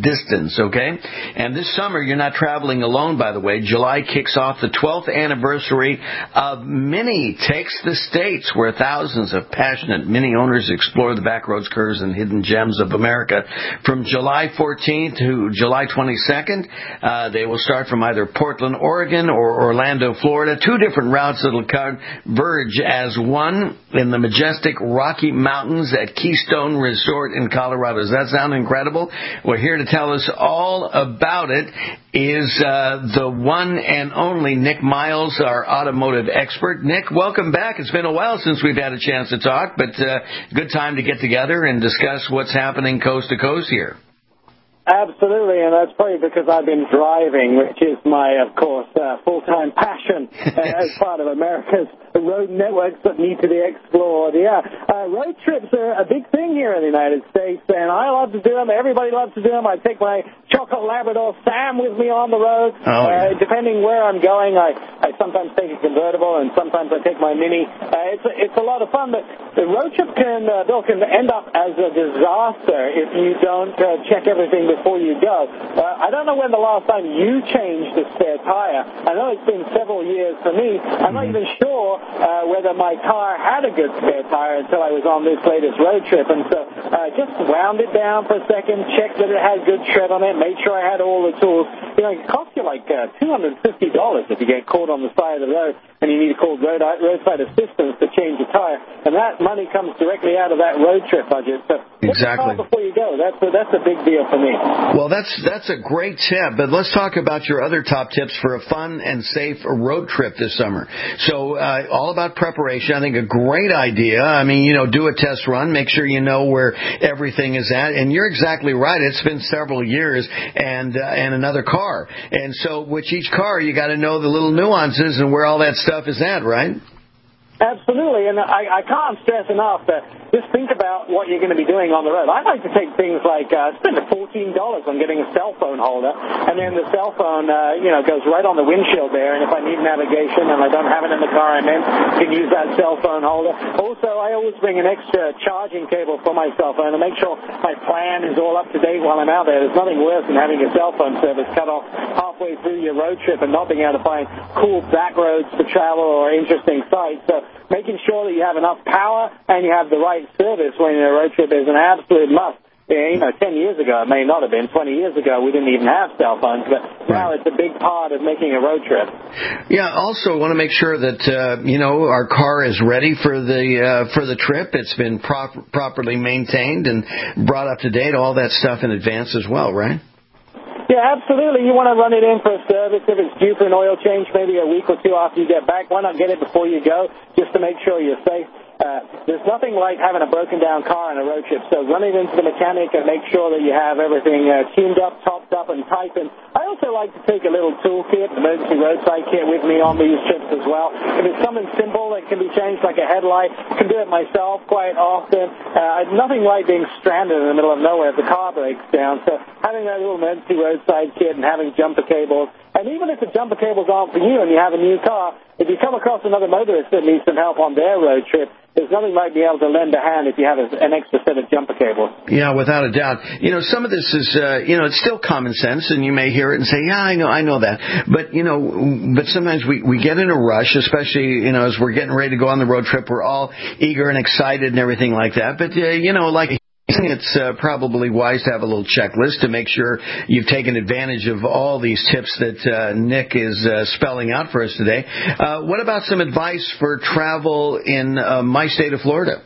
distance, okay? And this summer, you're not traveling alone, by the way. July kicks off the twelfth anniversary of Mini Takes the States, where thousands of passionate Mini owners explore the backroads, curves, and hidden gems of America. From July fourteenth to July twenty-second, uh, they will start from either Portland, Oregon, or Orlando, Florida. Two different routes that will converge as one in the majestic Rocky Mountains at Keystone Resort in Colorado. Does that sound incredible? Well, here to tell us all about it is uh, the one and only Nick Miles, our automotive expert. Nick, welcome back. It's been a while since we've had a chance to talk, but uh, good time to get together and discuss what's happening coast to coast here. Absolutely, and that's probably because I've been driving, which is my, of course, uh, full-time passion uh, as part of America's road networks that need to be explored. Yeah, uh, road trips are a big thing here in the United States, and I love to do them. Everybody loves to do them. I take my chocolate Labrador Sam with me on the road. Oh, yeah. uh, depending where I'm going, I, I sometimes take a convertible, and sometimes I take my Mini. Uh, it's, a, it's a lot of fun, but the road trip can, uh, Bill, can end up as a disaster if you don't uh, check everything before you go. Uh, I don't know when the last time you changed a spare tire. I know it's been several years for me. I'm not even sure uh, whether my car had a good spare tire until I was on this latest road trip. And so uh, just wound it down for a second, checked that it had good tread on it, made sure I had all the tools. You know, it costs you like uh, two hundred fifty dollars if you get caught on the side of the road and you need to call road, roadside assistance to change your tire. And that money comes directly out of that road trip budget. So exactly. Before you go, that's a, that's a big deal for me. Well, that's that's a great tip, but let's talk about your other top tips for a fun and safe road trip this summer. So uh, all about preparation. I think a great idea. I mean, you know, do a test run, make sure you know where everything is at. And you're exactly right. It's been several years and uh, and another car. And so with each car, you got to know the little nuances and where all that stuff is at, right? Absolutely, and I, I can't stress enough that just think about what you're going to be doing on the road. I like to take things like uh, spend fourteen dollars on getting a cell phone holder, and then the cell phone, uh, you know, goes right on the windshield there. And if I need navigation and I don't have it in the car I'm in, I can use that cell phone holder. Also, I always bring an extra charging cable for my cell phone to make sure my plan is all up to date while I'm out there. There's nothing worse than having your cell phone service cut off halfway through your road trip and not being able to find cool back roads to travel or interesting sites. So making sure that you have enough power and you have the right service when you're on a road trip is an absolute must. Yeah, you know, ten years ago, it may not have been. twenty years ago, we didn't even have cell phones, but now it's a big part of making a road trip. Yeah, also want to make sure that, uh, you know, our car is ready for the uh, for the trip. It's been prop- properly maintained and brought up to date, all that stuff in advance as well, right? Yeah, absolutely. You want to run it in for a service. If it's due for an oil change, maybe a week or two after you get back, why not get it before you go, just to make sure you're safe? Uh, there's nothing like having a broken down car on a road trip, so run it into the mechanic and make sure that you have everything uh, tuned up, topped up, and tight. And I also like to take a little toolkit, emergency roadside kit, with me on these trips as well. If it's something simple that can be changed, like a headlight, I can do it myself quite often. Uh, nothing like being stranded in the middle of nowhere if the car breaks down. So having that little emergency roadside kit and having jumper cables, and even if the jumper cables aren't for you and you have a new car, if you come across another motorist that needs some help on their road trip, there's nothing like being able to lend a hand if you have an extra set of jumper cables. Yeah, without a doubt. You know, some of this is, uh, you know, it's still common sense, and you may hear it and say, yeah, I know, I know that. But, you know, but sometimes we, we get in a rush, especially, you know, as we're getting ready to go on the road trip. We're all eager and excited and everything like that. But, uh, you know, like... it's uh, probably wise to have a little checklist to make sure you've taken advantage of all these tips that uh, Nick is uh, spelling out for us today. Uh, what about some advice for travel in uh, my state of Florida?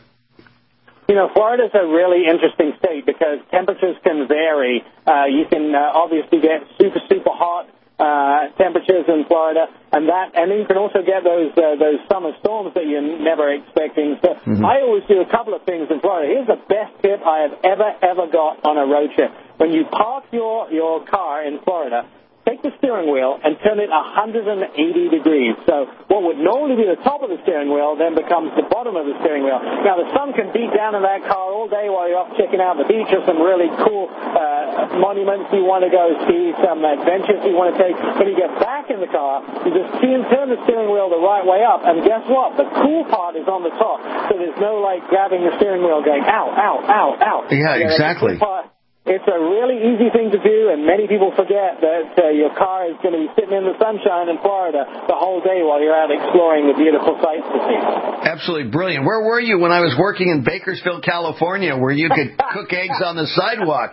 You know, Florida's a really interesting state because temperatures can vary. Uh, you can uh, obviously get super, super hot uh, temperatures in Florida, and that, and then you can also get those uh, those summer storms that you're never expecting. So mm-hmm. I always do a couple of things in Florida. Here's the best tip I have ever, ever got on a road trip. When you park your, your car in Florida, take the steering wheel and turn it one hundred eighty degrees. So what would normally be the top of the steering wheel then becomes the bottom of the steering wheel. Now, the sun can beat down in that car all day while you're off checking out the beach or some really cool uh, monuments you want to go see, some adventures you want to take. When you get back in the car, you just turn the steering wheel the right way up, and guess what? The cool part is on the top. So there's no, like, grabbing the steering wheel going, ow, ow, ow, ow. Yeah, exactly. it's a really easy thing to do, and many people forget that uh, your car is going to be sitting in the sunshine in Florida the whole day while you're out exploring the beautiful sights to see. Absolutely brilliant. Where were you when I was working in Bakersfield, California, where you could cook eggs on the sidewalk?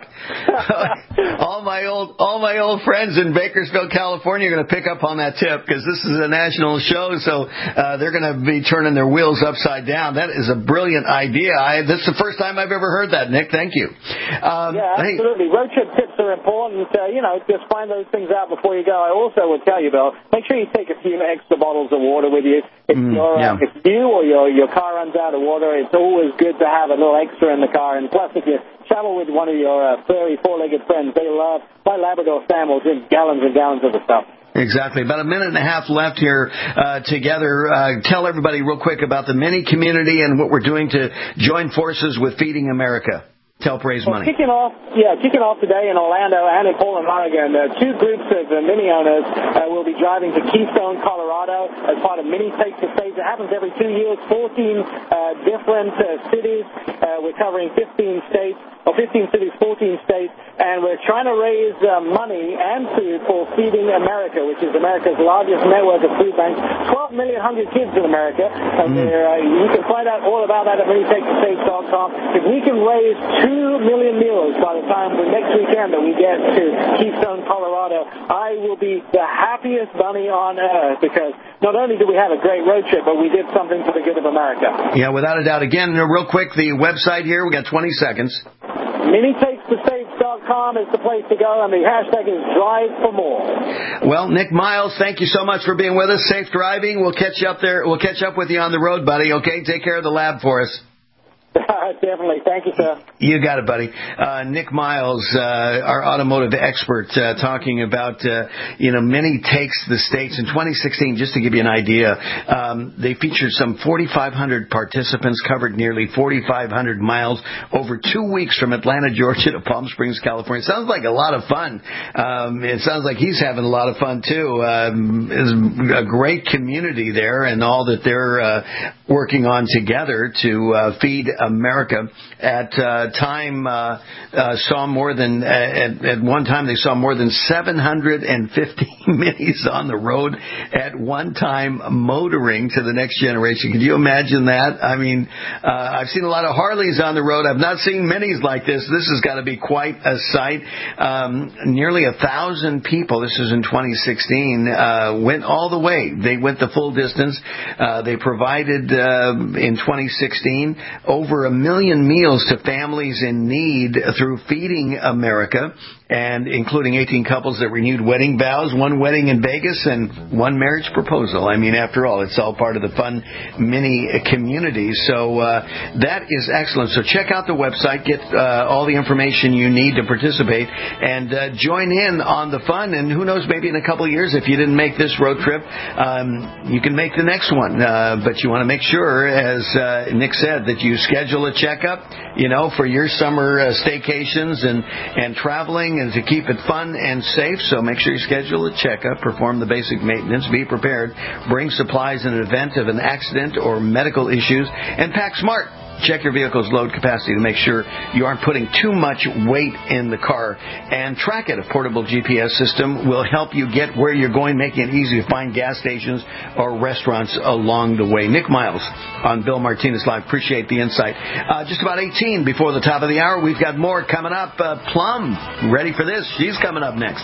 all my old all my old friends in Bakersfield, California are going to pick up on that tip because this is a national show, so uh, they're going to be turning their wheels upside down. That is a brilliant idea. I, this is the first time I've ever heard that, Nick. Thank you. Um, yeah, absolutely. Hey. Road trip tips are important. Uh, you know, just find those things out before you go. I also would tell you, Bill, make sure you take a few extra bottles of water with you. If, mm, you're, uh, yeah. if you or your, your car runs out of water, it's always good to have a little extra in the car. And plus, if you travel with one of your uh, furry four-legged friends, they love, my Labrador Sam will drink gallons and gallons of the stuff. Exactly. About a minute and a half left here uh, together. Uh, tell everybody real quick about the mini community and what we're doing to join forces with Feeding America to help raise well, money. Kicking off, yeah, kicking off today in Orlando and in Portland, Oregon, uh, two groups of uh, mini owners uh, will be driving to Keystone, Colorado as part of Mini Takes the Stage. It happens every two years, fourteen uh, different uh, cities. Uh, we're covering fifteen states, or fifteen cities, fourteen states, and we're trying to raise uh, money and food for Feeding America, which is America's largest network of food banks. twelve million hungry kids in America. And mm. uh, you can find out all about that at mini takes the stage dot com. If we can raise two million meals by the time the next weekend that we get to Keystone, Colorado, I will be the happiest bunny on earth because not only did we have a great road trip, but we did something for the good of America. Yeah, without a doubt. Again, real quick, the website here, we got twenty seconds. mini takes the stage dot com is the place to go, and the hashtag is Drive for More. Well, Nick Miles, thank you so much for being with us. Safe driving. We'll catch you up there. We'll catch up with you on the road, buddy. Okay, take care of the lab for us. Definitely. Thank you, sir. You got it, buddy. Uh, Nick Miles, uh, our automotive expert, uh, talking about, uh, you know, Mini Takes the States. In twenty sixteen, just to give you an idea, um, they featured some forty-five hundred participants, covered nearly forty-five hundred miles over two weeks from Atlanta, Georgia to Palm Springs, California. Sounds like a lot of fun. Um, it sounds like he's having a lot of fun, too. Um, it's a great community there and all that they're uh, working on together to uh, feed America. At uh, time uh, uh, saw more than uh, at, at one time they saw more than seven hundred fifty minis on the road at one time, motoring to the next generation. Can you imagine that? I mean, uh, I've seen a lot of Harleys on the road. I've not seen minis like this. This has got to be quite a sight. Um, nearly a thousand people. This is in twenty sixteen. Uh, went all the way. They went the full distance. Uh, they provided uh, in twenty sixteen over a million meals to families in need through Feeding America, and including eighteen couples that renewed wedding vows, one wedding in Vegas, and one marriage proposal. I mean, after all, it's all part of the fun mini community. So uh, that is excellent. So check out the website, get uh, all the information you need to participate, and uh, join in on the fun. And who knows, maybe in a couple of years, if you didn't make this road trip, um, you can make the next one. Uh, but you want to make sure, as uh, Nick said, that you schedule a checkup, you know, for your summer uh, staycations and, and traveling, and to keep it fun and safe. So make sure you schedule a checkup, perform the basic maintenance, be prepared, bring supplies in an event of an accident or medical issues, and pack smart. Check your vehicle's load capacity to make sure you aren't putting too much weight in the car. And track it. A portable G P S system will help you get where you're going, making it easy to find gas stations or restaurants along the way. Nick Miles on Bill Martinez Live. Appreciate the insight. Uh, just about eighteen before the top of the hour. We've got more coming up. Uh, Plum, ready for this? She's coming up next.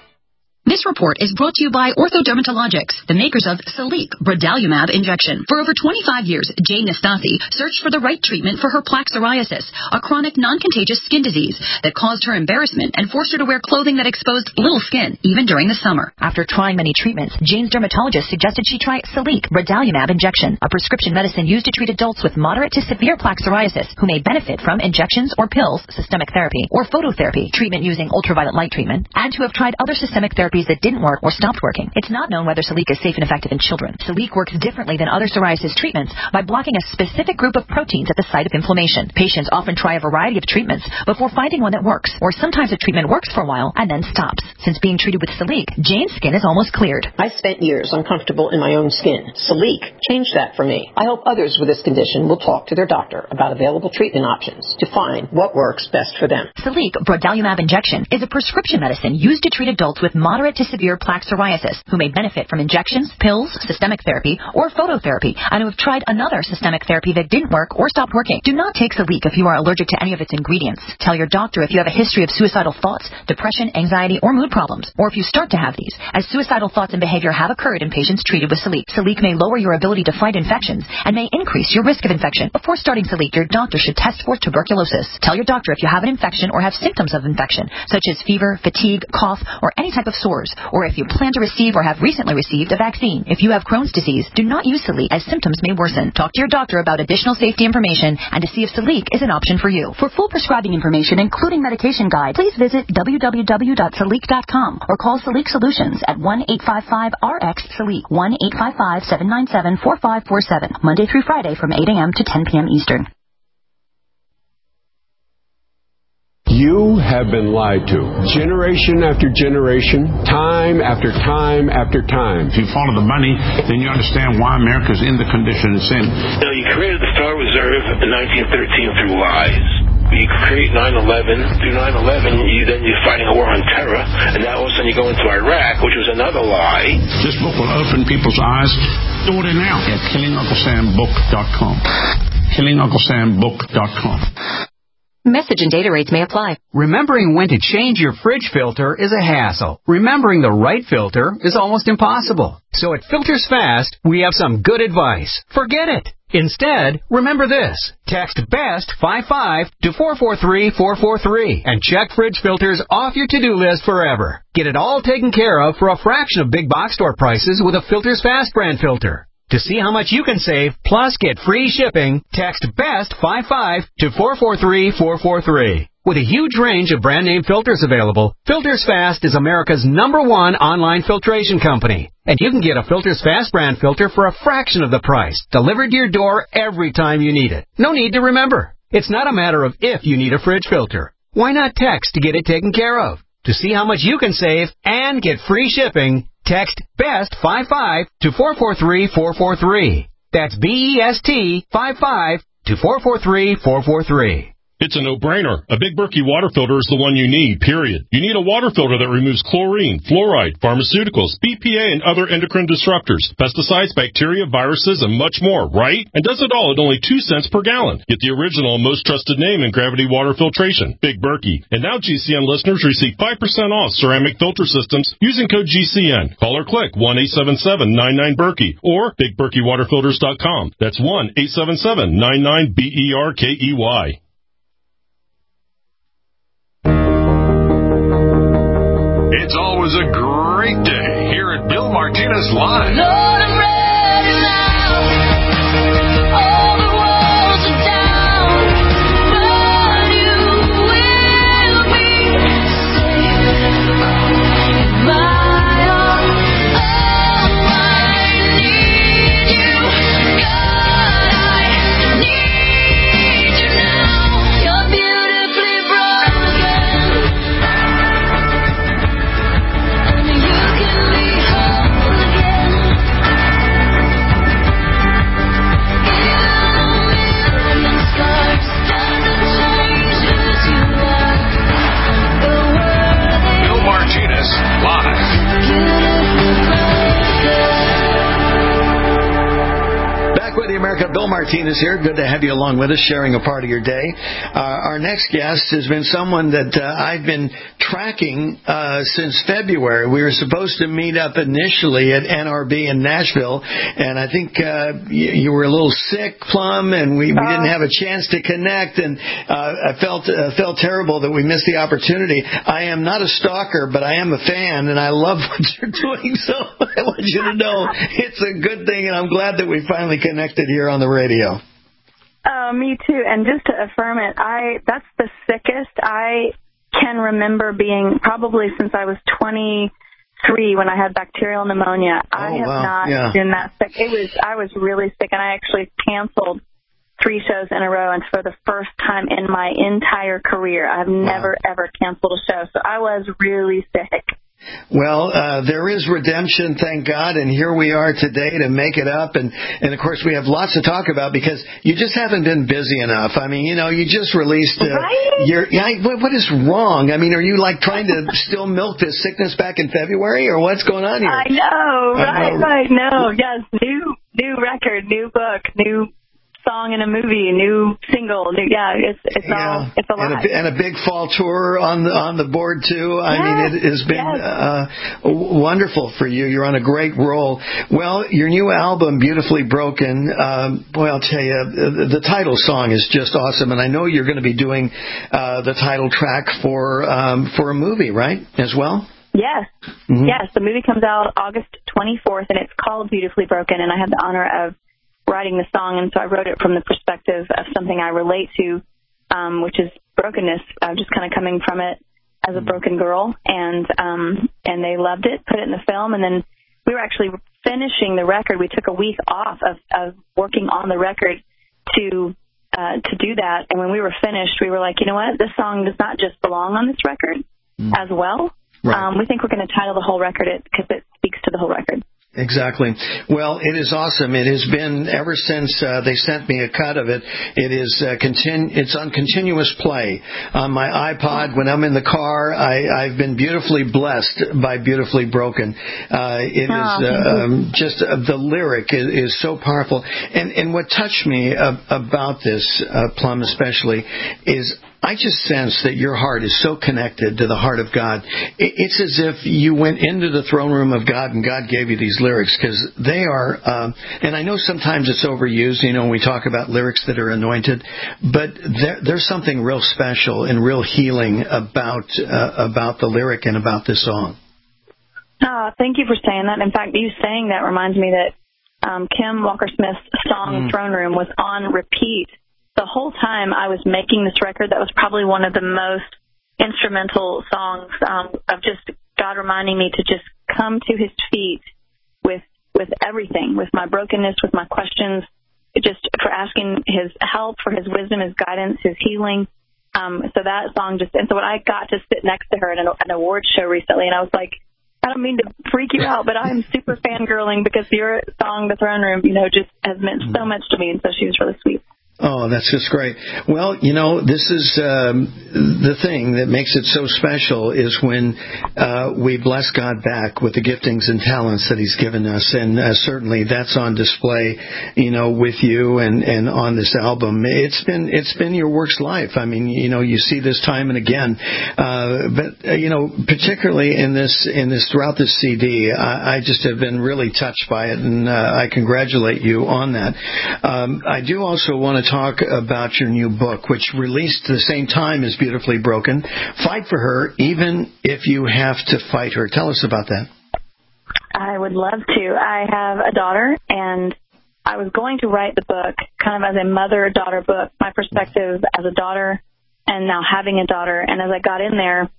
This report is brought to you by OrthoDermatologics, the makers of Silique Brodalumab Injection. For over twenty-five years, Jane Nastasi searched for the right treatment for her plaque psoriasis, a chronic non-contagious skin disease that caused her embarrassment and forced her to wear clothing that exposed little skin, even during the summer. After trying many treatments, Jane's dermatologist suggested she try Silique Brodalumab Injection, a prescription medicine used to treat adults with moderate to severe plaque psoriasis who may benefit from injections or pills, systemic therapy, or phototherapy, treatment using ultraviolet light treatment, and who have tried other systemic therapy therapies that didn't work or stopped working. It's not known whether Siliq is safe and effective in children. Siliq works differently than other psoriasis treatments by blocking a specific group of proteins at the site of inflammation. Patients often try a variety of treatments before finding one that works, or sometimes a treatment works for a while and then stops. Since being treated with Siliq, Jane's skin is almost cleared. I spent years uncomfortable in my own skin. Siliq changed that for me. I hope others with this condition will talk to their doctor about available treatment options to find what works best for them. Siliq brodalumab injection is a prescription medicine used to treat adults with moderate to severe plaque psoriasis who may benefit from injections, pills, systemic therapy, or phototherapy, and who have tried another systemic therapy that didn't work or stopped working. Do not take Siliq if you are allergic to any of its ingredients. Tell your doctor if you have a history of suicidal thoughts, depression, anxiety, or mood problems, or if you start to have these, as suicidal thoughts and behavior have occurred in patients treated with Siliq. Siliq may lower your ability to fight infections and may increase your risk of infection. Before starting Siliq, your doctor should test for tuberculosis. Tell your doctor if you have an infection or have symptoms of infection, such as fever, fatigue, cough, or any type of sores, or if you plan to receive or have recently received a vaccine. If you have Crohn's disease, do not use Siliq as symptoms may worsen. Talk to your doctor about additional safety information and to see if Siliq is an option for you. For full prescribing information, including medication guide, please visit w w w dot siliq dot com or call Siliq Solutions at one eight five five R X Siliq, one eight five five, seven nine seven, four five four seven, Monday through Friday from eight a.m. to ten p.m. Eastern. You have been lied to. Generation after generation, time after time after time. If you follow the money, then you understand why America's in the condition it's in. You know, you created the Federal Reserve in nineteen thirteen through lies. You create nine eleven. Through nine eleven, you, then you're fighting a war on terror. And now all of a sudden you go into Iraq, which was another lie. This book will open people's eyes. Order now at killing uncle sam book dot com. killing uncle sam book dot com. Message and data rates may apply. Remembering when to change your fridge filter is a hassle. Remembering the right filter is almost impossible. So at Filters Fast, we have some good advice. Forget it. Instead, remember this. Text BEST fifty-five to four four three four four three and check fridge filters off your to-do list forever. Get it all taken care of for a fraction of big box store prices with a Filters Fast brand filter. To see how much you can save, plus get free shipping, text BEST fifty-five to four four three four four three. With a huge range of brand-name filters available, Filters Fast is America's number one online filtration company. And you can get a Filters Fast brand filter for a fraction of the price, delivered to your door every time you need it. No need to remember. It's not a matter of if you need a fridge filter. Why not text to get it taken care of? To see how much you can save and get free shipping, text BEST fifty-five to four four three four four three. That's B E S T fifty-five to four four three four four three. It's a no-brainer. A Big Berkey water filter is the one you need, period. You need a water filter that removes chlorine, fluoride, pharmaceuticals, B P A, and other endocrine disruptors, pesticides, bacteria, viruses, and much more, right? And does it all at only two cents per gallon. Get the original and most trusted name in gravity water filtration, Big Berkey. And now G C N listeners receive five percent off ceramic filter systems using code G C N. Call or click one eight seven seven nine nine Berkey or big berkey water filters dot com. That's one eight seven seven nine nine B E R K E Y. It's always a great day here at Bill Martinez Live. Lord, I'm ready now. All the walls are down, but you will be safe. My arms, oh, I need you. God, I need you now. You're beautifully broken. With the America, Bill Martinez here. Good to have you along with us, sharing a part of your day. Uh, our next guest has been someone that uh, I've been tracking uh, since February. We were supposed to meet up initially at N R B in Nashville, and I think uh, you, you were a little sick, Plum, and we, we didn't have a chance to connect, and uh, I felt uh, felt terrible that we missed the opportunity. I am not a stalker, but I am a fan, and I love what you're doing, so I want you to know it's a good thing, and I'm glad that we finally connected here on the radio. Uh, me too. And just to affirm it, I that's the sickest I can remember being, probably since I was twenty, three when I had bacterial pneumonia. I Oh, have wow. not Yeah. been that sick. It was I was really sick, and I actually canceled three shows in a row, and for the first time in my entire career, I've never, ever canceled a show. So I was really sick. Well, uh, there is redemption, thank God, and here we are today to make it up. And, and of course, we have lots to talk about because you just haven't been busy enough. I mean, you know, you just released uh, right? your. Yeah, what, what is wrong? I mean, are you like trying to still milk this sickness back in February, or what's going on here? I know, right, Uh, right, no, yes, new, new record, new book, new song in a movie, new single, new, yeah, it's it's Yeah. all it's a and lot. a, and a big fall tour on the on the board too. I Yes, mean, it has been yes. uh, w- wonderful for you. You're on a great roll. Well, your new album, Beautifully Broken. Um, boy, I'll tell you, the, the title song is just awesome, and I know you're going to be doing uh, the title track for um, for a movie, right? As well. Yes, Mhm. yes, the movie comes out August twenty-fourth, and it's called Beautifully Broken, and I had the honor of writing the song, and so I wrote it from the perspective of something I relate to, um, which is brokenness. I'm just kind of coming from it as a broken girl, and um, and they loved it, put it in the film, and then we were actually finishing the record. We took a week off of, of working on the record to uh, to do that, and when we were finished, we were like, you know what, this song does not just belong on this record as well. Right. Um, we think we're going to title the whole record it because it speaks to the whole record. Exactly. Well, it is awesome. It has been ever since uh, they sent me a cut of it. It is uh, continu- It's on continuous play on my iPod when I'm in the car. I, I've been beautifully blessed by Beautifully Broken. Uh, it Oh, is uh, um, just uh, the lyric is, is so powerful. And and what touched me uh, about this, uh, Plum especially, is I just sense that your heart is so connected to the heart of God. It's as if you went into the throne room of God and God gave you these lyrics, because they are, um, and I know sometimes it's overused, you know, when we talk about lyrics that are anointed, but there, there's something real special and real healing about uh, about the lyric and about this song. Oh, thank you for saying that. In fact, you saying that reminds me that um, Kim Walker-Smith's song Mm. Throne Room was on repeat the whole time I was making this record. That was probably one of the most instrumental songs um, of just God reminding me to just come to his feet with with everything, with my brokenness, with my questions, just for asking his help, for his wisdom, his guidance, his healing. Um, so that song just, and so when I got to sit next to her at an, an awards show recently, and I was like, I don't mean to freak you out, but I am super fangirling because your song, The Throne Room, you know, just has meant so much to me, and so she was really sweet. Oh, that's just great. Well, you know, this is um, the thing that makes it so special is when uh, we bless God back with the giftings and talents that he's given us. And uh, certainly that's on display, you know, with you and, and on this album. It's been it's been your work's life. I mean, you know, you see this time and again. Uh, but, uh, you know, particularly in this in this throughout this C D, I, I just have been really touched by it. And uh, I congratulate you on that. Um, I do also want to talk about your new book, which released at the same time as Beautifully Broken. Fight for her, even if you have to fight her. Tell us about that. I would love to. I have a daughter, and I was going to write the book kind of as a mother-daughter book, my perspective as a daughter and now having a daughter. And as I got in there,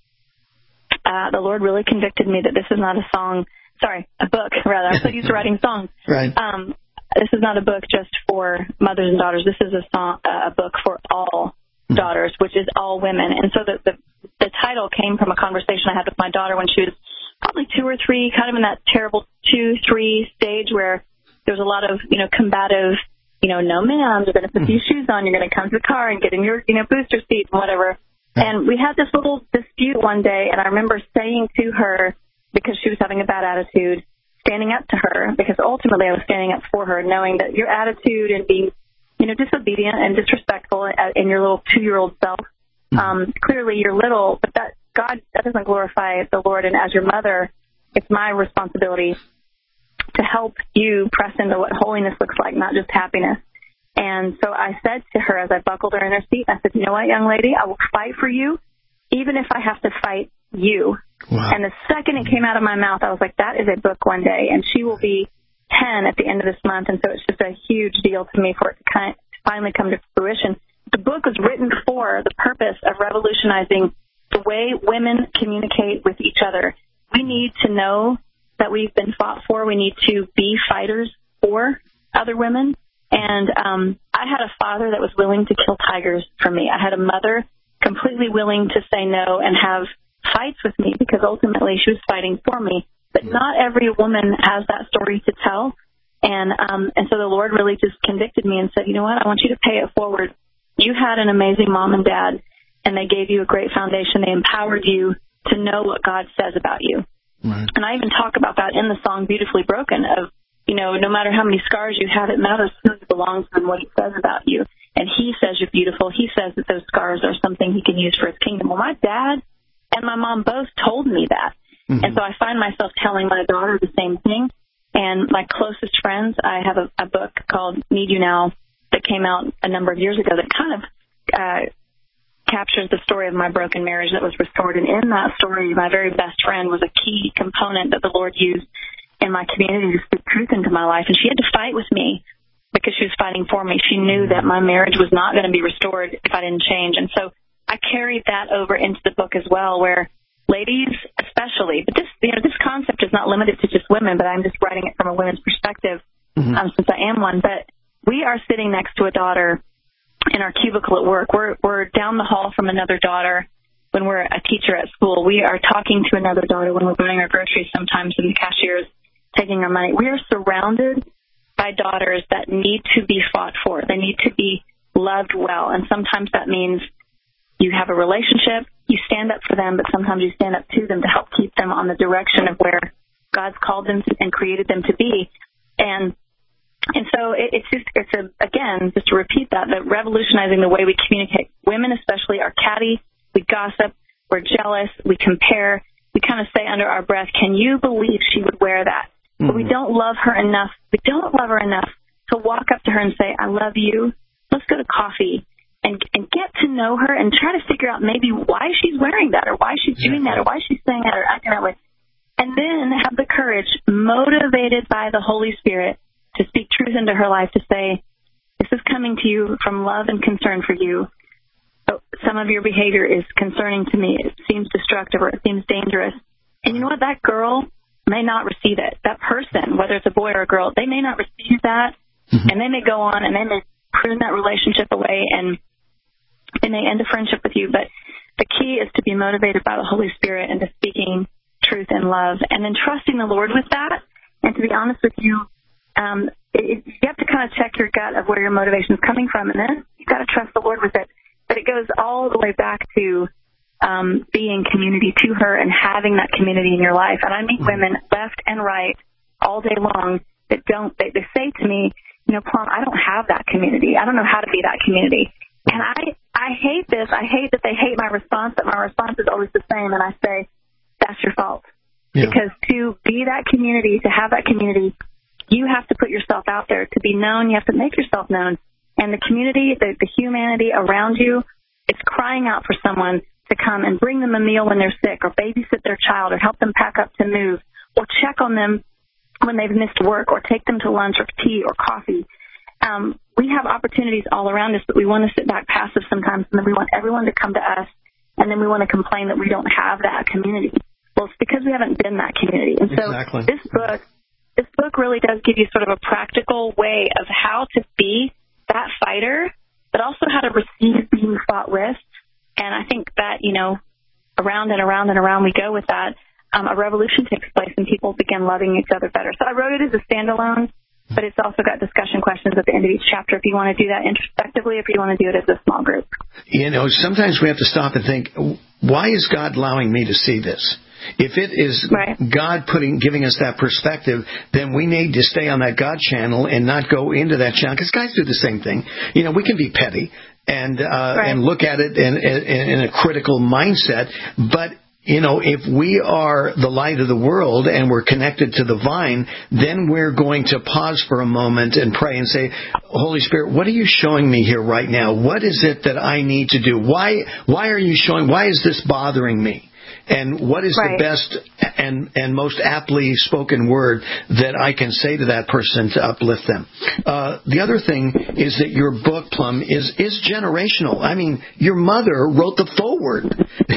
uh, the Lord really convicted me that this is not a song, sorry, a book, rather. I'm so used to writing songs. Right. Um, this is not a book just for mothers and daughters. This is a song, a book for all daughters, which is all women. And so the, the the title came from a conversation I had with my daughter when she was probably two or three, kind of in that terrible two, three stage where there was a lot of, you know, combative, you know, no ma'am, you're going to put these shoes on, you're going to come to the car and get in your, you know, booster seat and whatever. And we had this little dispute one day, and I remember saying to her, because she was having a bad attitude, standing up to her, because ultimately I was standing up for her, knowing that your attitude and being, you know, disobedient and disrespectful in your little two-year-old self, um, clearly you're little, but that God, that doesn't glorify the Lord. And as your mother, it's my responsibility to help you press into what holiness looks like, not just happiness. And so I said to her as I buckled her in her seat, I said, you know what, young lady, I will fight for you, even if I have to fight you. Wow. And the second it came out of my mouth, I was like, that is a book one day, and she will be ten at the end of this month, and so it's just a huge deal to me for it to kind of finally come to fruition. The book was written for the purpose of revolutionizing the way women communicate with each other we need to know that we've been fought for. We need to be fighters for other women. And um, I had a father that was willing to kill tigers for me. I had a mother completely willing to say no and have fights with me because ultimately she was fighting for me. But not every woman has that story to tell. And um, and so the Lord really just convicted me and said, you know what, I want you to pay it forward. You had an amazing mom and dad, and they gave you a great foundation. They empowered you to know what God says about you. Right. And I even talk about that in the song Beautifully Broken of, you know, no matter how many scars you have, it matters who you belong to and what he says about you. And he says you're beautiful. He says that those scars are something he can use for his kingdom. Well, my dad and my mom both told me that. Mm-hmm. And so I find myself telling my daughter the same thing. And my closest friends, I have a, a book called Need You Now that came out a number of years ago that kind of uh, captures the story of my broken marriage that was restored. And in that story, my very best friend was a key component that the Lord used in my community to speak truth into my life. And she had to fight with me because she was fighting for me. She knew that my marriage was not going to be restored if I didn't change. And so I carried that over into the book as well, where ladies especially, but this, you know, this concept is not limited to just women, but I'm just writing it from a women's perspective, mm-hmm. um, since I am one. But we are sitting next to a daughter in our cubicle at work. We're, we're down the hall from another daughter when we're a teacher at school. We are talking to another daughter when we're buying our groceries sometimes, and the cashier is taking our money. We are surrounded by daughters that need to be fought for. They need to be loved well. And sometimes that means you have a relationship, you stand up for them, but sometimes you stand up to them to help keep them on the direction of where God's called them to, and created them to be. And and so it, it's just, it's a, again, just to repeat that, that revolutionizing the way we communicate. Women especially are catty, we gossip, we're jealous, we compare, we kind of say under our breath, can you believe she would wear that? Mm-hmm. But we don't love her enough, we don't love her enough to walk up to her and say, I love you, let's go to coffee. And, and get to know her and try to figure out maybe why she's wearing that or why she's doing that or why she's saying that or acting that way. And then have the courage, motivated by the Holy Spirit, to speak truth into her life, to say, this is coming to you from love and concern for you. But some of your behavior is concerning to me. It seems destructive or it seems dangerous. And you know what? That girl may not receive it. That person, whether it's a boy or a girl, they may not receive that. Mm-hmm. And they may go on and they may prune that relationship away and and they end a friendship with you. But the key is to be motivated by the Holy Spirit and to speaking truth and love, and then trusting the Lord with that. And to be honest with you, um, it, you have to kind of check your gut of where your motivation is coming from, and then you've got to trust the Lord with it. But it goes all the way back to um, being community to her and having that community in your life. And I meet women left and right all day long that don't, they, they say to me, you know, Plum, I don't have that community. I don't know how to be that community. And I, I hate this. I hate that they hate my response, but my response is always the same. And I say, that's your fault. Yeah. Because to be that community, to have that community, you have to put yourself out there. To be known, you have to make yourself known. And the community, the, the humanity around you, it's crying out for someone to come and bring them a meal when they're sick, or babysit their child, or help them pack up to move, or check on them when they've missed work, or take them to lunch or tea or coffee. Um, we have opportunities all around us, but we want to sit back passive sometimes, and then we want everyone to come to us, and then we want to complain that we don't have that community. Well, it's because we haven't been that community. And so exactly. this book, this book really does give you sort of a practical way of how to be that fighter, but also how to receive being fought with. And I think that, you know, around and around and around we go with that, um, a revolution takes place and people begin loving each other better. So I wrote it as a standalone, but it's also got discussion questions at the end of each chapter if you want to do that introspectively, if you want to do it as a small group. You know, sometimes we have to stop and think, why is God allowing me to see this? If it is right. God putting, giving us that perspective, then we need to stay on that God channel and not go into that channel. Because guys do the same thing. You know, we can be petty and uh, right. and look at it in, in, in a critical mindset, but you know, if we are the light of the world and we're connected to the vine, then we're going to pause for a moment and pray and say, Holy Spirit, what are you showing me here right now? What is it that I need to do? Why, why are you showing, why is this bothering me? And what is right. the best and, and most aptly spoken word that I can say to that person to uplift them? Uh, the other thing is that your book, Plum, is, is generational. I mean, your mother wrote the foreword. Yeah,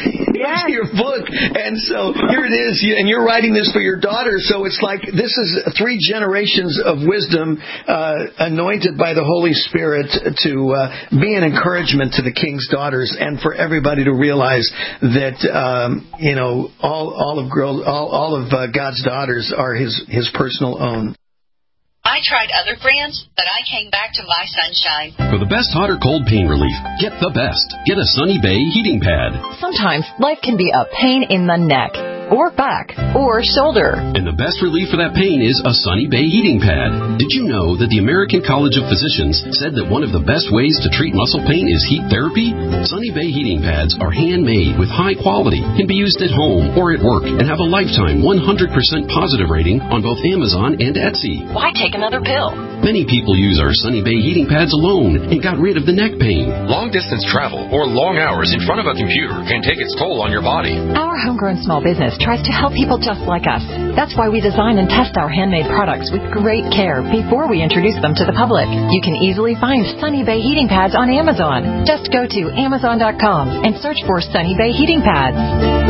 to your book. And so here it is, you, and you're writing this for your daughter. So it's like this is three generations of wisdom uh, anointed by the Holy Spirit to uh, be an encouragement to the king's daughters, and for everybody to realize that um, you know all all of girls, all, all of uh, God's daughters are His His personal own. I tried other brands, but I came back to My Sunshine. For the best hot or cold pain relief, get the best. Get a Sunny Bay heating pad. Sometimes life can be a pain in the neck, or back, or shoulder. And the best relief for that pain is a Sunny Bay heating pad. Did you know that the American College of Physicians said that one of the best ways to treat muscle pain is heat therapy? Sunny Bay heating pads are handmade with high quality, can be used at home or at work, and have a lifetime one hundred percent positive rating on both Amazon and Etsy. Why take another pill? Many people use our Sunny Bay heating pads alone and got rid of the neck pain. Long-distance travel or long hours in front of a computer can take its toll on your body. Our homegrown small business tries to help people just like us. That's why we design and test our handmade products with great care before we introduce them to the public. You can easily find Sunny Bay heating pads on Amazon. Just go to amazon dot com and search for Sunny Bay heating pads.